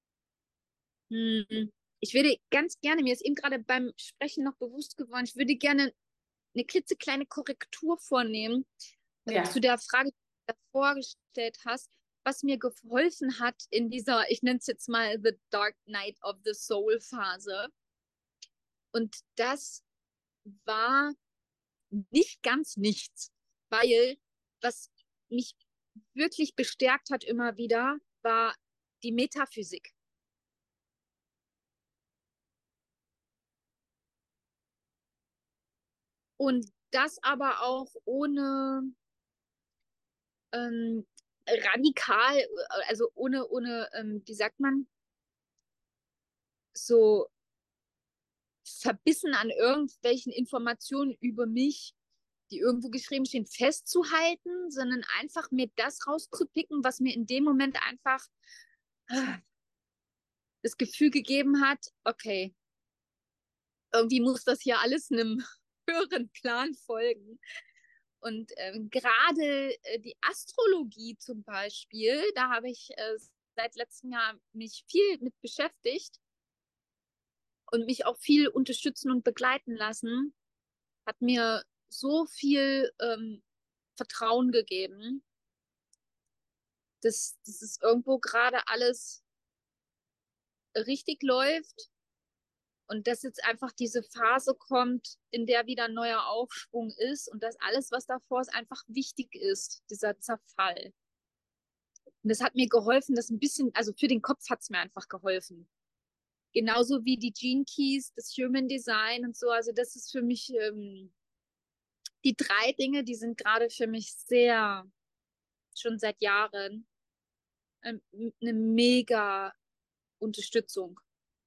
Hm. Ich würde ganz gerne, mir ist eben gerade beim Sprechen noch bewusst geworden, ich würde gerne eine klitzekleine Korrektur vornehmen äh, Ja. zu der Frage, die du davor gestellt hast, was mir geholfen hat in dieser, ich nenne es jetzt mal The Dark Night of the Soul Phase. Und das war nicht ganz nichts, weil was mich wirklich bestärkt hat immer wieder, war die Metaphysik. Und das aber auch ohne ähm, radikal, also ohne, ohne, ähm, wie sagt man, so verbissen an irgendwelchen Informationen über mich, die irgendwo geschrieben stehen, festzuhalten, sondern einfach mir das rauszupicken, was mir in dem Moment einfach das Gefühl gegeben hat, okay, irgendwie muss das hier alles einem höheren Plan folgen. Und ähm, gerade äh, die Astrologie zum Beispiel, da habe ich äh, seit letztem Jahr mich viel mit beschäftigt und mich auch viel unterstützen und begleiten lassen, hat mir so viel ähm, Vertrauen gegeben, dass, dass es irgendwo gerade alles richtig läuft und dass jetzt einfach diese Phase kommt, in der wieder ein neuer Aufschwung ist und dass alles, was davor ist, einfach wichtig ist, dieser Zerfall. Und das hat mir geholfen, das ein bisschen, also für den Kopf hat es mir einfach geholfen. Genauso wie die Gene Keys, das Human Design und so. Also das ist für mich ähm, die drei Dinge, die sind gerade für mich sehr, schon seit Jahren, ähm, eine mega Unterstützung.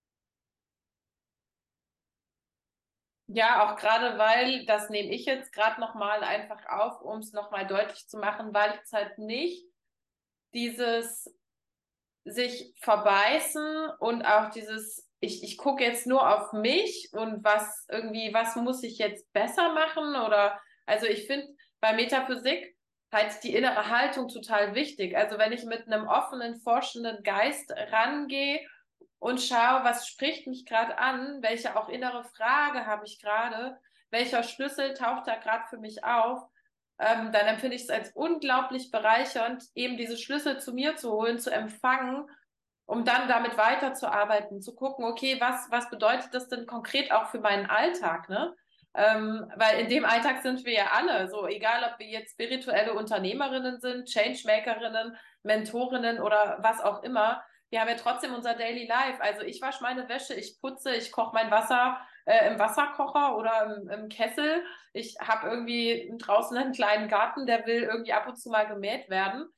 Ja, auch gerade weil, das nehme ich jetzt gerade nochmal einfach auf, um es nochmal deutlich zu machen, weil es halt nicht dieses sich verbeißen und auch dieses, ich, ich gucke jetzt nur auf mich und was irgendwie, was muss ich jetzt besser machen oder, also ich finde bei Metaphysik halt die innere Haltung total wichtig. Also wenn ich mit einem offenen, forschenden Geist rangehe und schaue, was spricht mich gerade an, welche auch innere Frage habe ich gerade, welcher Schlüssel taucht da gerade für mich auf, ähm, dann empfinde ich es als unglaublich bereichernd, eben diese Schlüssel zu mir zu holen, zu empfangen, um dann damit weiterzuarbeiten, zu gucken, okay, was, was bedeutet das denn konkret auch für meinen Alltag, ne? Ähm, weil in dem Alltag sind wir ja alle, so egal, ob wir jetzt spirituelle Unternehmerinnen sind, Changemakerinnen, Mentorinnen oder was auch immer, wir haben ja trotzdem unser Daily Life. Also ich wasche meine Wäsche, ich putze, ich koche mein Wasser äh, im Wasserkocher oder im, im Kessel. Ich habe irgendwie draußen einen kleinen Garten, der will irgendwie ab und zu mal gemäht werden.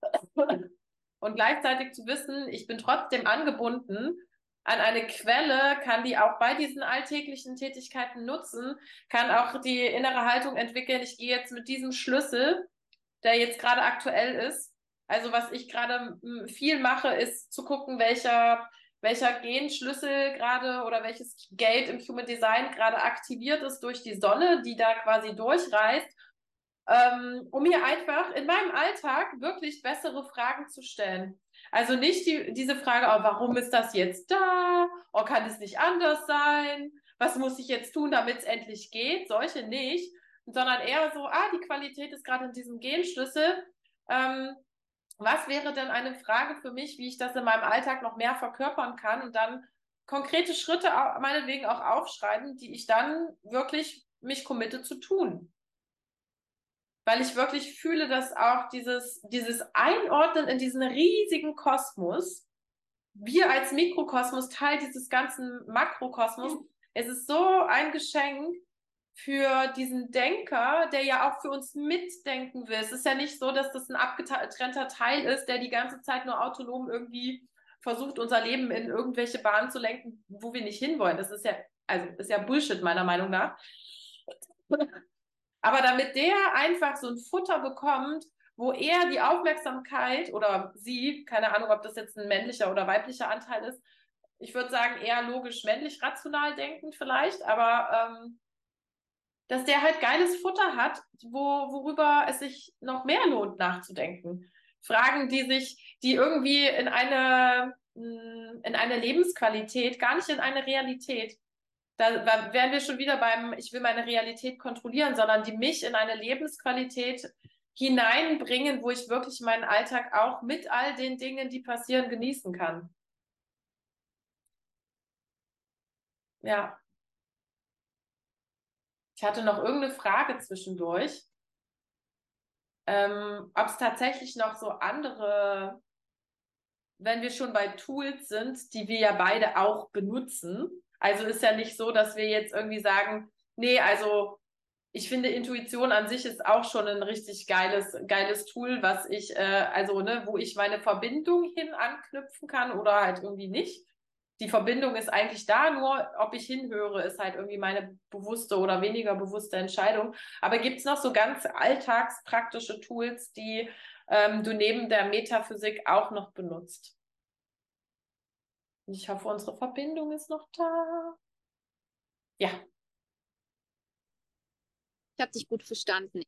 Und gleichzeitig zu wissen, ich bin trotzdem angebunden an eine Quelle, kann die auch bei diesen alltäglichen Tätigkeiten nutzen, kann auch die innere Haltung entwickeln, ich gehe jetzt mit diesem Schlüssel, der jetzt gerade aktuell ist. Also was ich gerade viel mache, ist zu gucken, welcher, welcher Genschlüssel gerade oder welches Gate im Human Design gerade aktiviert ist durch die Sonne, die da quasi durchreist, ähm, um mir einfach in meinem Alltag wirklich bessere Fragen zu stellen. Also nicht die, diese Frage, oh, warum ist das jetzt da? Oh, kann es nicht anders sein? Was muss ich jetzt tun, damit es endlich geht? Solche nicht, sondern eher so, ah, die Qualität ist gerade in diesem Genschlüssel. Ähm, was wäre denn eine Frage für mich, wie ich das in meinem Alltag noch mehr verkörpern kann und dann konkrete Schritte meinetwegen auch aufschreiben, die ich dann wirklich mich committe zu tun. Weil ich wirklich fühle, dass auch dieses, dieses Einordnen in diesen riesigen Kosmos, wir als Mikrokosmos, Teil dieses ganzen Makrokosmos, es ist so ein Geschenk für diesen Denker, der ja auch für uns mitdenken will. Es ist ja nicht so, dass das ein abgetrennter Teil ist, der die ganze Zeit nur autonom irgendwie versucht, unser Leben in irgendwelche Bahnen zu lenken, wo wir nicht hinwollen. Das ist ja, also ist ja Bullshit meiner Meinung nach. Aber damit der einfach so ein Futter bekommt, wo er die Aufmerksamkeit oder sie, keine Ahnung, ob das jetzt ein männlicher oder weiblicher Anteil ist, ich würde sagen eher logisch männlich, rational denkend vielleicht, aber ähm, dass der halt geiles Futter hat, wo, worüber es sich noch mehr lohnt nachzudenken. Fragen, die sich, die irgendwie in eine, in eine Lebensqualität, gar nicht in eine Realität, da wären wir schon wieder beim, ich will meine Realität kontrollieren, sondern die mich in eine Lebensqualität hineinbringen, wo ich wirklich meinen Alltag auch mit all den Dingen, die passieren, genießen kann. Ja. Ich hatte noch irgendeine Frage zwischendurch, ähm, ob es tatsächlich noch so andere, wenn wir schon bei Tools sind, die wir ja beide auch benutzen. Also ist ja nicht so, dass wir jetzt irgendwie sagen, nee, also ich finde Intuition an sich ist auch schon ein richtig geiles, geiles Tool, was ich, äh, also, ne, wo ich meine Verbindung hin anknüpfen kann oder halt irgendwie nicht. Die Verbindung ist eigentlich da, nur ob ich hinhöre, ist halt irgendwie meine bewusste oder weniger bewusste Entscheidung. Aber gibt es noch so ganz alltagspraktische Tools, die ähm, du neben der Metaphysik auch noch benutzt? Ich hoffe, unsere Verbindung ist noch da. Ja. Ich habe dich gut verstanden.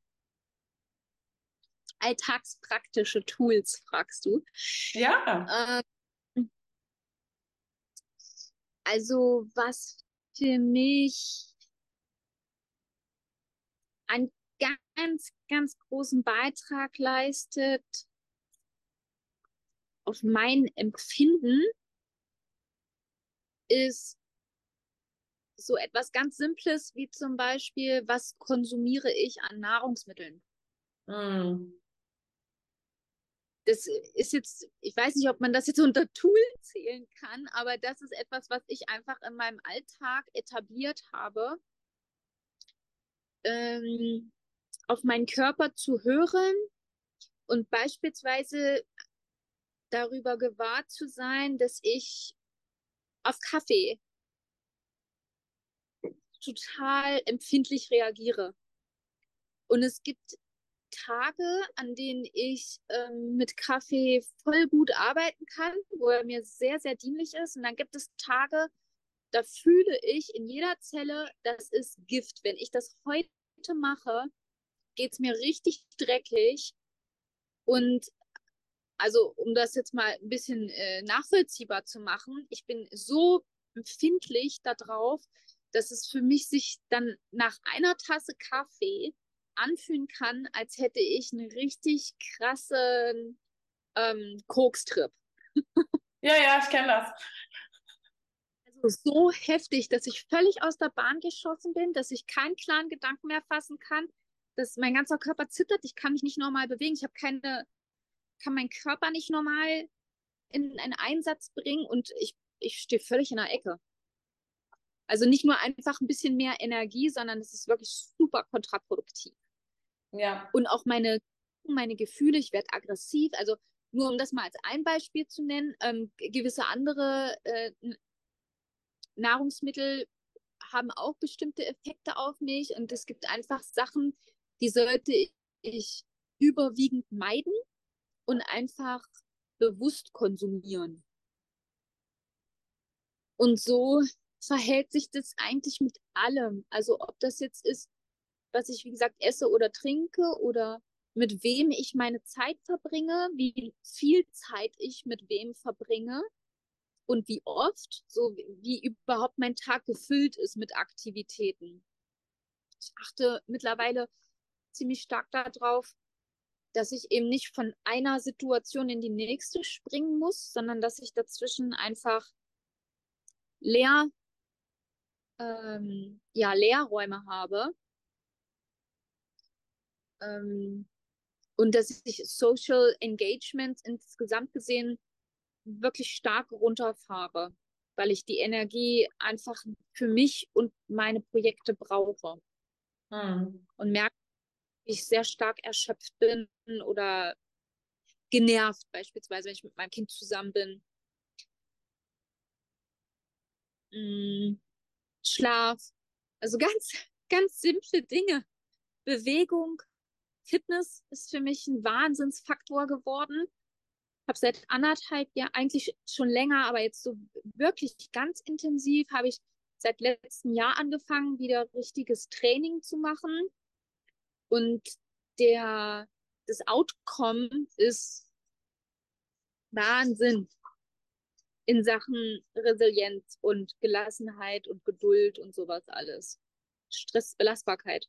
Alltagspraktische Tools, fragst du. Ja. Ähm, also was für mich einen ganz, ganz großen Beitrag leistet auf mein Empfinden, ist so etwas ganz Simples wie zum Beispiel, was konsumiere ich an Nahrungsmitteln? Mm. Das ist jetzt, ich weiß nicht, ob man das jetzt unter Tool zählen kann, aber das ist etwas, was ich einfach in meinem Alltag etabliert habe, ähm, auf meinen Körper zu hören und beispielsweise darüber gewahrt zu sein, dass ich auf Kaffee total empfindlich reagiere. Und es gibt Tage, an denen ich ähm, mit Kaffee voll gut arbeiten kann, wo er mir sehr, sehr dienlich ist. Und dann gibt es Tage, da fühle ich in jeder Zelle, das ist Gift. Wenn ich das heute mache, geht es mir richtig dreckig. Und also, um das jetzt mal ein bisschen äh, nachvollziehbar zu machen, ich bin so empfindlich darauf, dass es für mich sich dann nach einer Tasse Kaffee anfühlen kann, als hätte ich einen richtig krassen ähm, Kokstrip. Ja, ja, ich kenne das. Also so heftig, dass ich völlig aus der Bahn geschossen bin, dass ich keinen klaren Gedanken mehr fassen kann, dass mein ganzer Körper zittert, ich kann mich nicht normal bewegen, ich habe keine, kann meinen Körper nicht normal in einen Einsatz bringen und ich, ich stehe völlig in der Ecke. Also nicht nur einfach ein bisschen mehr Energie, sondern es ist wirklich super kontraproduktiv. Ja. Und auch meine, meine Gefühle, ich werde aggressiv. Also nur um das mal als ein Beispiel zu nennen, ähm, gewisse andere äh, Nahrungsmittel haben auch bestimmte Effekte auf mich und es gibt einfach Sachen, die sollte ich überwiegend meiden und einfach bewusst konsumieren. Und so verhält sich das eigentlich mit allem. Also ob das jetzt ist, was ich, wie gesagt, esse oder trinke oder mit wem ich meine Zeit verbringe, wie viel Zeit ich mit wem verbringe und wie oft, so wie überhaupt mein Tag gefüllt ist mit Aktivitäten. Ich achte mittlerweile ziemlich stark darauf, dass ich eben nicht von einer Situation in die nächste springen muss, sondern dass ich dazwischen einfach leer, ähm, ja, Leerräume habe. Ähm, und dass ich Social Engagement insgesamt gesehen wirklich stark runterfahre, weil ich die Energie einfach für mich und meine Projekte brauche. Hm. Und merke, wie ich sehr stark erschöpft bin oder genervt, beispielsweise, wenn ich mit meinem Kind zusammen bin. Mm, Schlaf, also ganz, ganz simple Dinge. Bewegung, Fitness ist für mich ein Wahnsinnsfaktor geworden. Habe seit anderthalb Jahren, eigentlich schon länger, aber jetzt so wirklich ganz intensiv, habe ich seit letztem Jahr angefangen, wieder richtiges Training zu machen. Und der, das Outcome ist Wahnsinn in Sachen Resilienz und Gelassenheit und Geduld und sowas alles. Stressbelastbarkeit.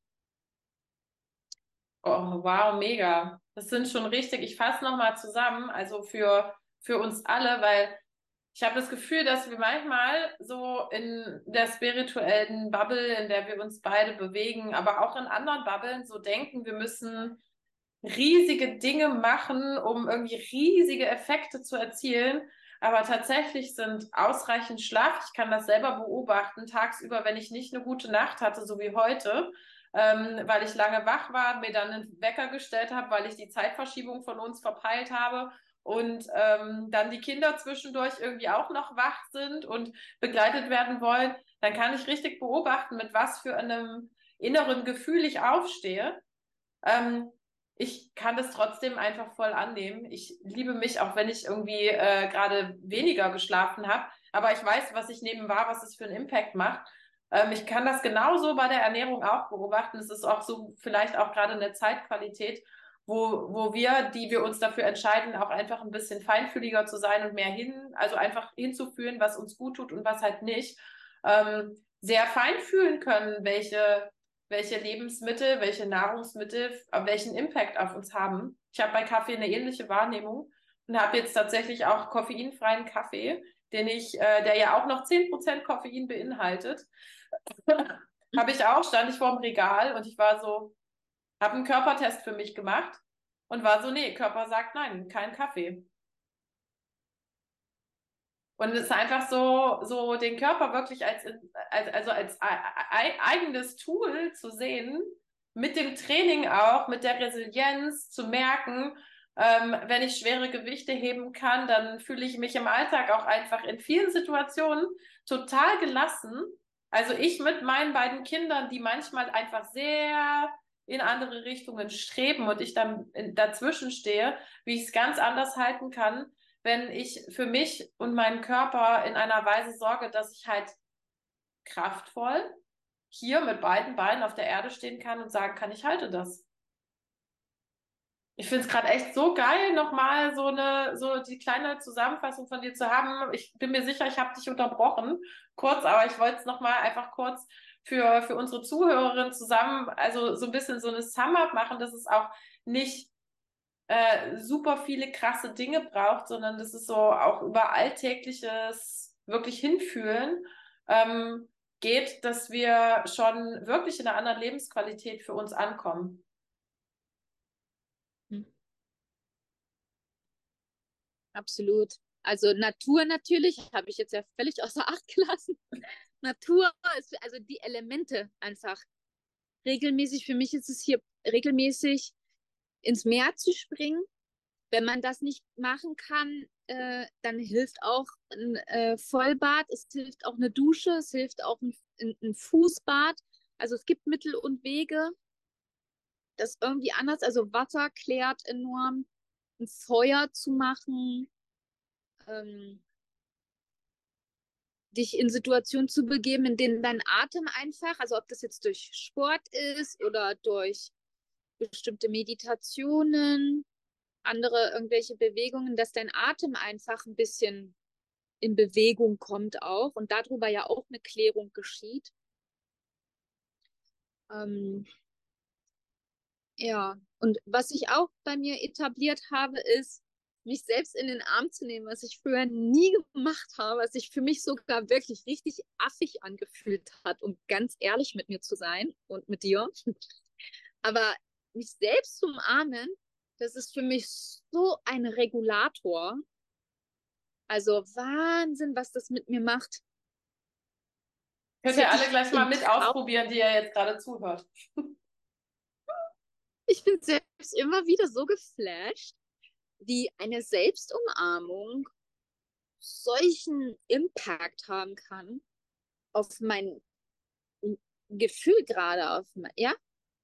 Oh, wow, mega. Das sind schon richtig. Ich fasse nochmal zusammen, also für, für uns alle, weil ich habe das Gefühl, dass wir manchmal so in der spirituellen Bubble, in der wir uns beide bewegen, aber auch in anderen Bubblen so denken, wir müssen riesige Dinge machen, um irgendwie riesige Effekte zu erzielen. Aber tatsächlich sind ausreichend Schlaf, ich kann das selber beobachten, tagsüber, wenn ich nicht eine gute Nacht hatte, so wie heute, ähm, weil ich lange wach war, mir dann einen Wecker gestellt habe, weil ich die Zeitverschiebung von uns verpeilt habe und ähm, dann die Kinder zwischendurch irgendwie auch noch wach sind und begleitet werden wollen, dann kann ich richtig beobachten, mit was für einem inneren Gefühl ich aufstehe. Ähm, Ich kann das trotzdem einfach voll annehmen. Ich liebe mich, auch wenn ich irgendwie äh, gerade weniger geschlafen habe. Aber ich weiß, was ich neben war, was es für einen Impact macht. Ähm, ich kann das genauso bei der Ernährung auch beobachten. Es ist auch so vielleicht auch gerade eine Zeitqualität, wo, wo wir, die wir uns dafür entscheiden, auch einfach ein bisschen feinfühliger zu sein und mehr hin, also einfach hinzufühlen, was uns gut tut und was halt nicht, ähm, sehr fein fühlen können, welche welche Lebensmittel, welche Nahrungsmittel, welchen Impact auf uns haben. Ich habe bei Kaffee eine ähnliche Wahrnehmung und habe jetzt tatsächlich auch koffeinfreien Kaffee, den ich, äh, der ja auch noch zehn Prozent Koffein beinhaltet. Habe ich auch, stand ich vor dem Regal und ich war so, habe einen Körpertest für mich gemacht und war so, nee, Körper sagt nein, kein Kaffee. Und es ist einfach so, so den Körper wirklich als, als, also als eigenes Tool zu sehen, mit dem Training auch, mit der Resilienz zu merken, ähm, wenn ich schwere Gewichte heben kann, dann fühle ich mich im Alltag auch einfach in vielen Situationen total gelassen. Also ich mit meinen beiden Kindern, die manchmal einfach sehr in andere Richtungen streben und ich dann dazwischen stehe, wie ich es ganz anders halten kann, wenn ich für mich und meinen Körper in einer Weise sorge, dass ich halt kraftvoll hier mit beiden Beinen auf der Erde stehen kann und sagen kann, ich halte das. Ich finde es gerade echt so geil, nochmal so eine, so die kleine Zusammenfassung von dir zu haben. Ich bin mir sicher, ich habe dich unterbrochen, kurz, aber ich wollte es nochmal einfach kurz für, für unsere Zuhörerinnen zusammen, also so ein bisschen so eine Sum-Up machen, dass es auch nicht äh, super viele krasse Dinge braucht, sondern das ist so auch über Alltägliches wirklich hinfühlen ähm, geht, dass wir schon wirklich in einer anderen Lebensqualität für uns ankommen. Hm. Absolut. Also Natur natürlich, habe ich jetzt ja völlig außer Acht gelassen. Natur ist also die Elemente einfach. Regelmäßig, für mich ist es hier regelmäßig ins Meer zu springen. Wenn man das nicht machen kann, äh, dann hilft auch ein äh, Vollbad, es hilft auch eine Dusche, es hilft auch ein, ein, ein Fußbad. Also es gibt Mittel und Wege, das irgendwie anders, also Wasser klärt enorm, ein Feuer zu machen, ähm, dich in Situationen zu begeben, in denen dein Atem einfach, also ob das jetzt durch Sport ist oder durch bestimmte Meditationen, andere irgendwelche Bewegungen, dass dein Atem einfach ein bisschen in Bewegung kommt auch und darüber ja auch eine Klärung geschieht. Ähm, ja, und was ich auch bei mir etabliert habe, ist, mich selbst in den Arm zu nehmen, was ich früher nie gemacht habe, was sich für mich sogar wirklich richtig affig angefühlt hat, um ganz ehrlich mit mir zu sein und mit dir. Aber mich selbst zu umarmen, das ist für mich so ein Regulator. Also Wahnsinn, was das mit mir macht. Könnt Das ihr hätte alle ich gleich mal im mit Traum. ausprobieren, die ihr jetzt gerade zuhört. Ich bin selbst immer wieder so geflasht, wie eine Selbstumarmung solchen Impact haben kann auf mein Gefühl gerade, auf mein, ja.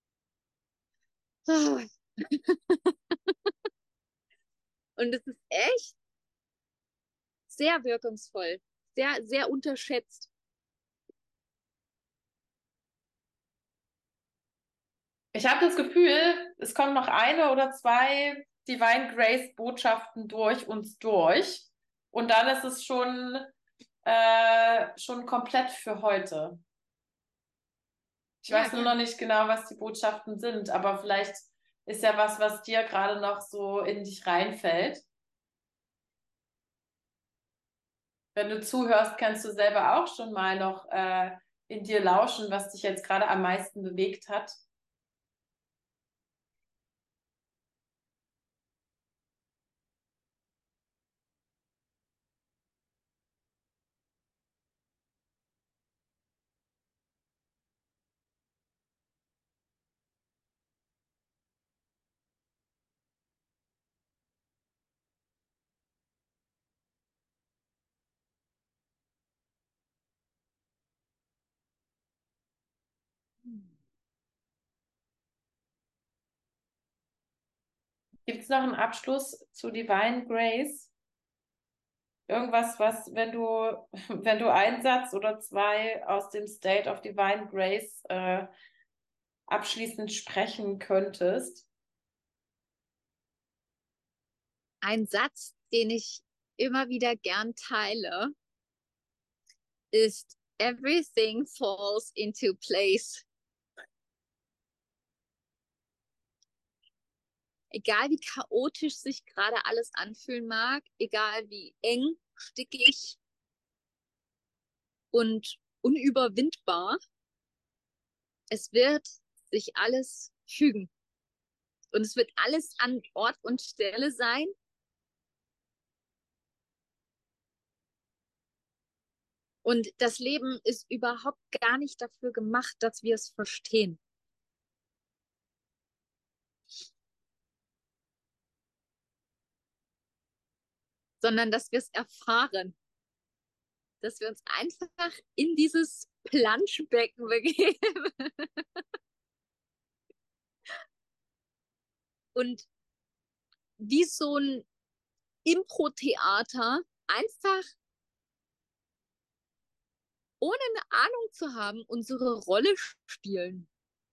Und es ist echt sehr wirkungsvoll, sehr, sehr unterschätzt. Ich habe das Gefühl, es kommen noch eine oder zwei Divine Grace Botschaften durch uns durch. Und dann ist es schon, äh, schon komplett für heute. Ich Ja, weiß nur noch gerne. nicht genau, was die Botschaften sind, aber vielleicht ist ja was, was dir gerade noch so in dich reinfällt. Wenn du zuhörst, kannst du selber auch schon mal noch äh, in dir lauschen, was dich jetzt gerade am meisten bewegt hat. Gibt es noch einen Abschluss zu Divine Grace? Irgendwas, was, wenn du, wenn du einen Satz oder zwei aus dem State of Divine Grace äh, abschließend sprechen könntest? Ein Satz, den ich immer wieder gern teile, ist Everything falls into place. Egal wie chaotisch sich gerade alles anfühlen mag, egal wie eng, stickig und unüberwindbar, es wird sich alles fügen. Und es wird alles an Ort und Stelle sein. Und das Leben ist überhaupt gar nicht dafür gemacht, dass wir es verstehen, sondern dass wir es erfahren, dass wir uns einfach in dieses Planschbecken begeben und wie so ein Impro-Theater einfach ohne eine Ahnung zu haben, unsere Rolle spielen.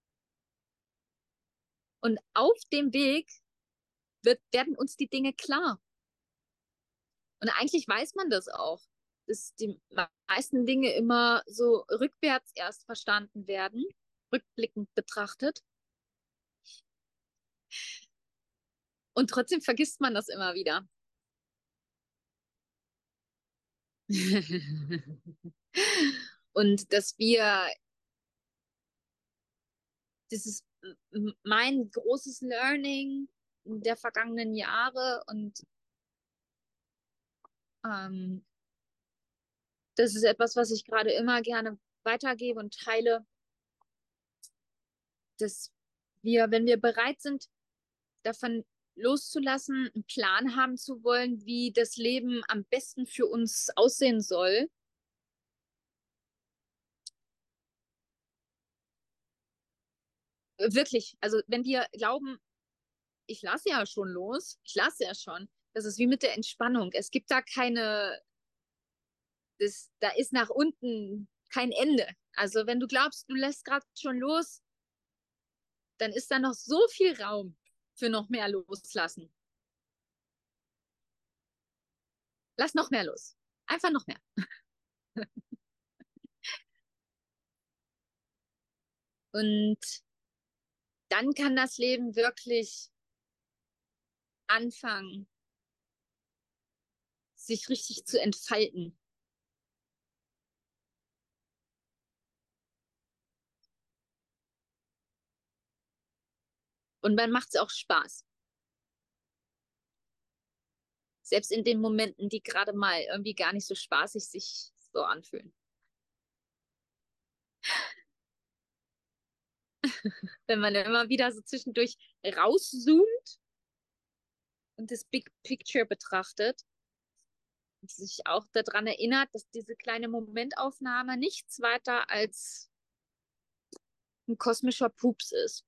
Und auf dem Weg wird, werden uns die Dinge klar. Und eigentlich weiß man das auch, dass die meisten Dinge immer so rückwärts erst verstanden werden, rückblickend betrachtet. Und trotzdem vergisst man das immer wieder. Und dass wir, das ist mein großes Learning der vergangenen Jahre und ähm, das ist etwas, was ich gerade immer gerne weitergebe und teile, dass wir, wenn wir bereit sind, davon loszulassen, einen Plan haben zu wollen, wie das Leben am besten für uns aussehen soll, wirklich, also wenn wir glauben, ich lasse ja schon los, ich lasse ja schon, das ist wie mit der Entspannung. Es gibt da keine, das, da ist nach unten kein Ende. Also wenn du glaubst, du lässt gerade schon los, dann ist da noch so viel Raum für noch mehr loslassen. Lass noch mehr los. Einfach noch mehr. Und dann kann das Leben wirklich anfangen, sich richtig zu entfalten. Und dann macht es auch Spaß. Selbst in den Momenten, die gerade mal irgendwie gar nicht so spaßig sich so anfühlen. Wenn man immer wieder so zwischendurch rauszoomt und das Big Picture betrachtet und sich auch daran erinnert, dass diese kleine Momentaufnahme nichts weiter als ein kosmischer Pups ist.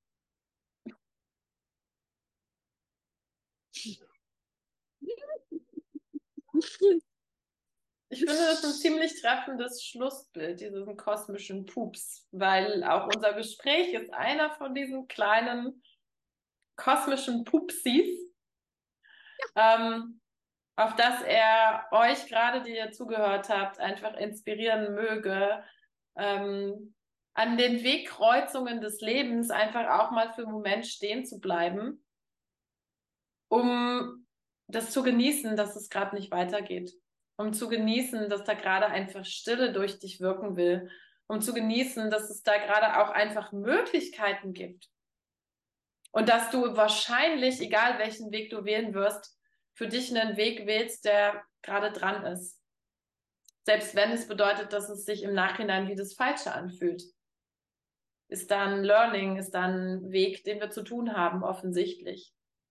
Ich finde das ein ziemlich treffendes Schlussbild, diesen kosmischen Pups, weil auch unser Gespräch ist einer von diesen kleinen kosmischen Pupsis, ähm, auf das er euch gerade, die ihr zugehört habt, einfach inspirieren möge, ähm, an den Wegkreuzungen des Lebens einfach auch mal für einen Moment stehen zu bleiben, um das zu genießen, dass es gerade nicht weitergeht, um zu genießen, dass da gerade einfach Stille durch dich wirken will, um zu genießen, dass es da gerade auch einfach Möglichkeiten gibt und dass du wahrscheinlich, egal welchen Weg du wählen wirst, für dich einen Weg wählst, der gerade dran ist. Selbst wenn es bedeutet, dass es sich im Nachhinein wie das Falsche anfühlt. Ist da ein Learning, ist da ein Weg, den wir zu tun haben, offensichtlich.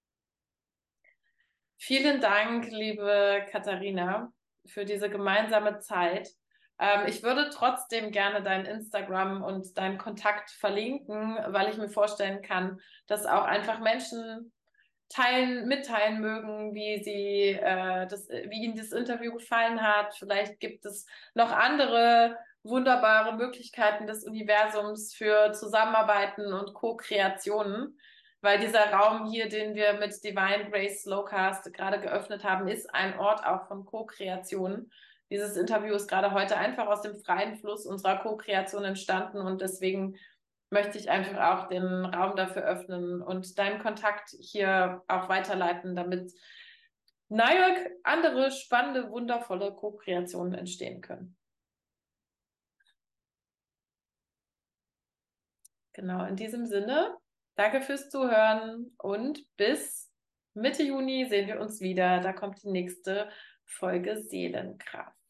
Vielen Dank, liebe Katharina, für diese gemeinsame Zeit. Ähm, ich würde trotzdem gerne dein Instagram und deinen Kontakt verlinken, weil ich mir vorstellen kann, dass auch einfach Menschen teilen, mitteilen mögen, wie sie äh, das, wie ihnen das Interview gefallen hat. Vielleicht gibt es noch andere wunderbare Möglichkeiten des Universums für Zusammenarbeiten und Co-Kreationen, weil dieser Raum hier, den wir mit Divine Grace Slowcast gerade geöffnet haben, ist ein Ort auch von Co-Kreation. Dieses Interview ist gerade heute einfach aus dem freien Fluss unserer Co-Kreation entstanden und deswegen möchte ich einfach auch den Raum dafür öffnen und deinen Kontakt hier auch weiterleiten, damit neue, andere, spannende, wundervolle Co-Kreationen entstehen können. Genau, in diesem Sinne, danke fürs Zuhören und bis Mitte Juni sehen wir uns wieder. Da kommt die nächste Folge Seelenkraft.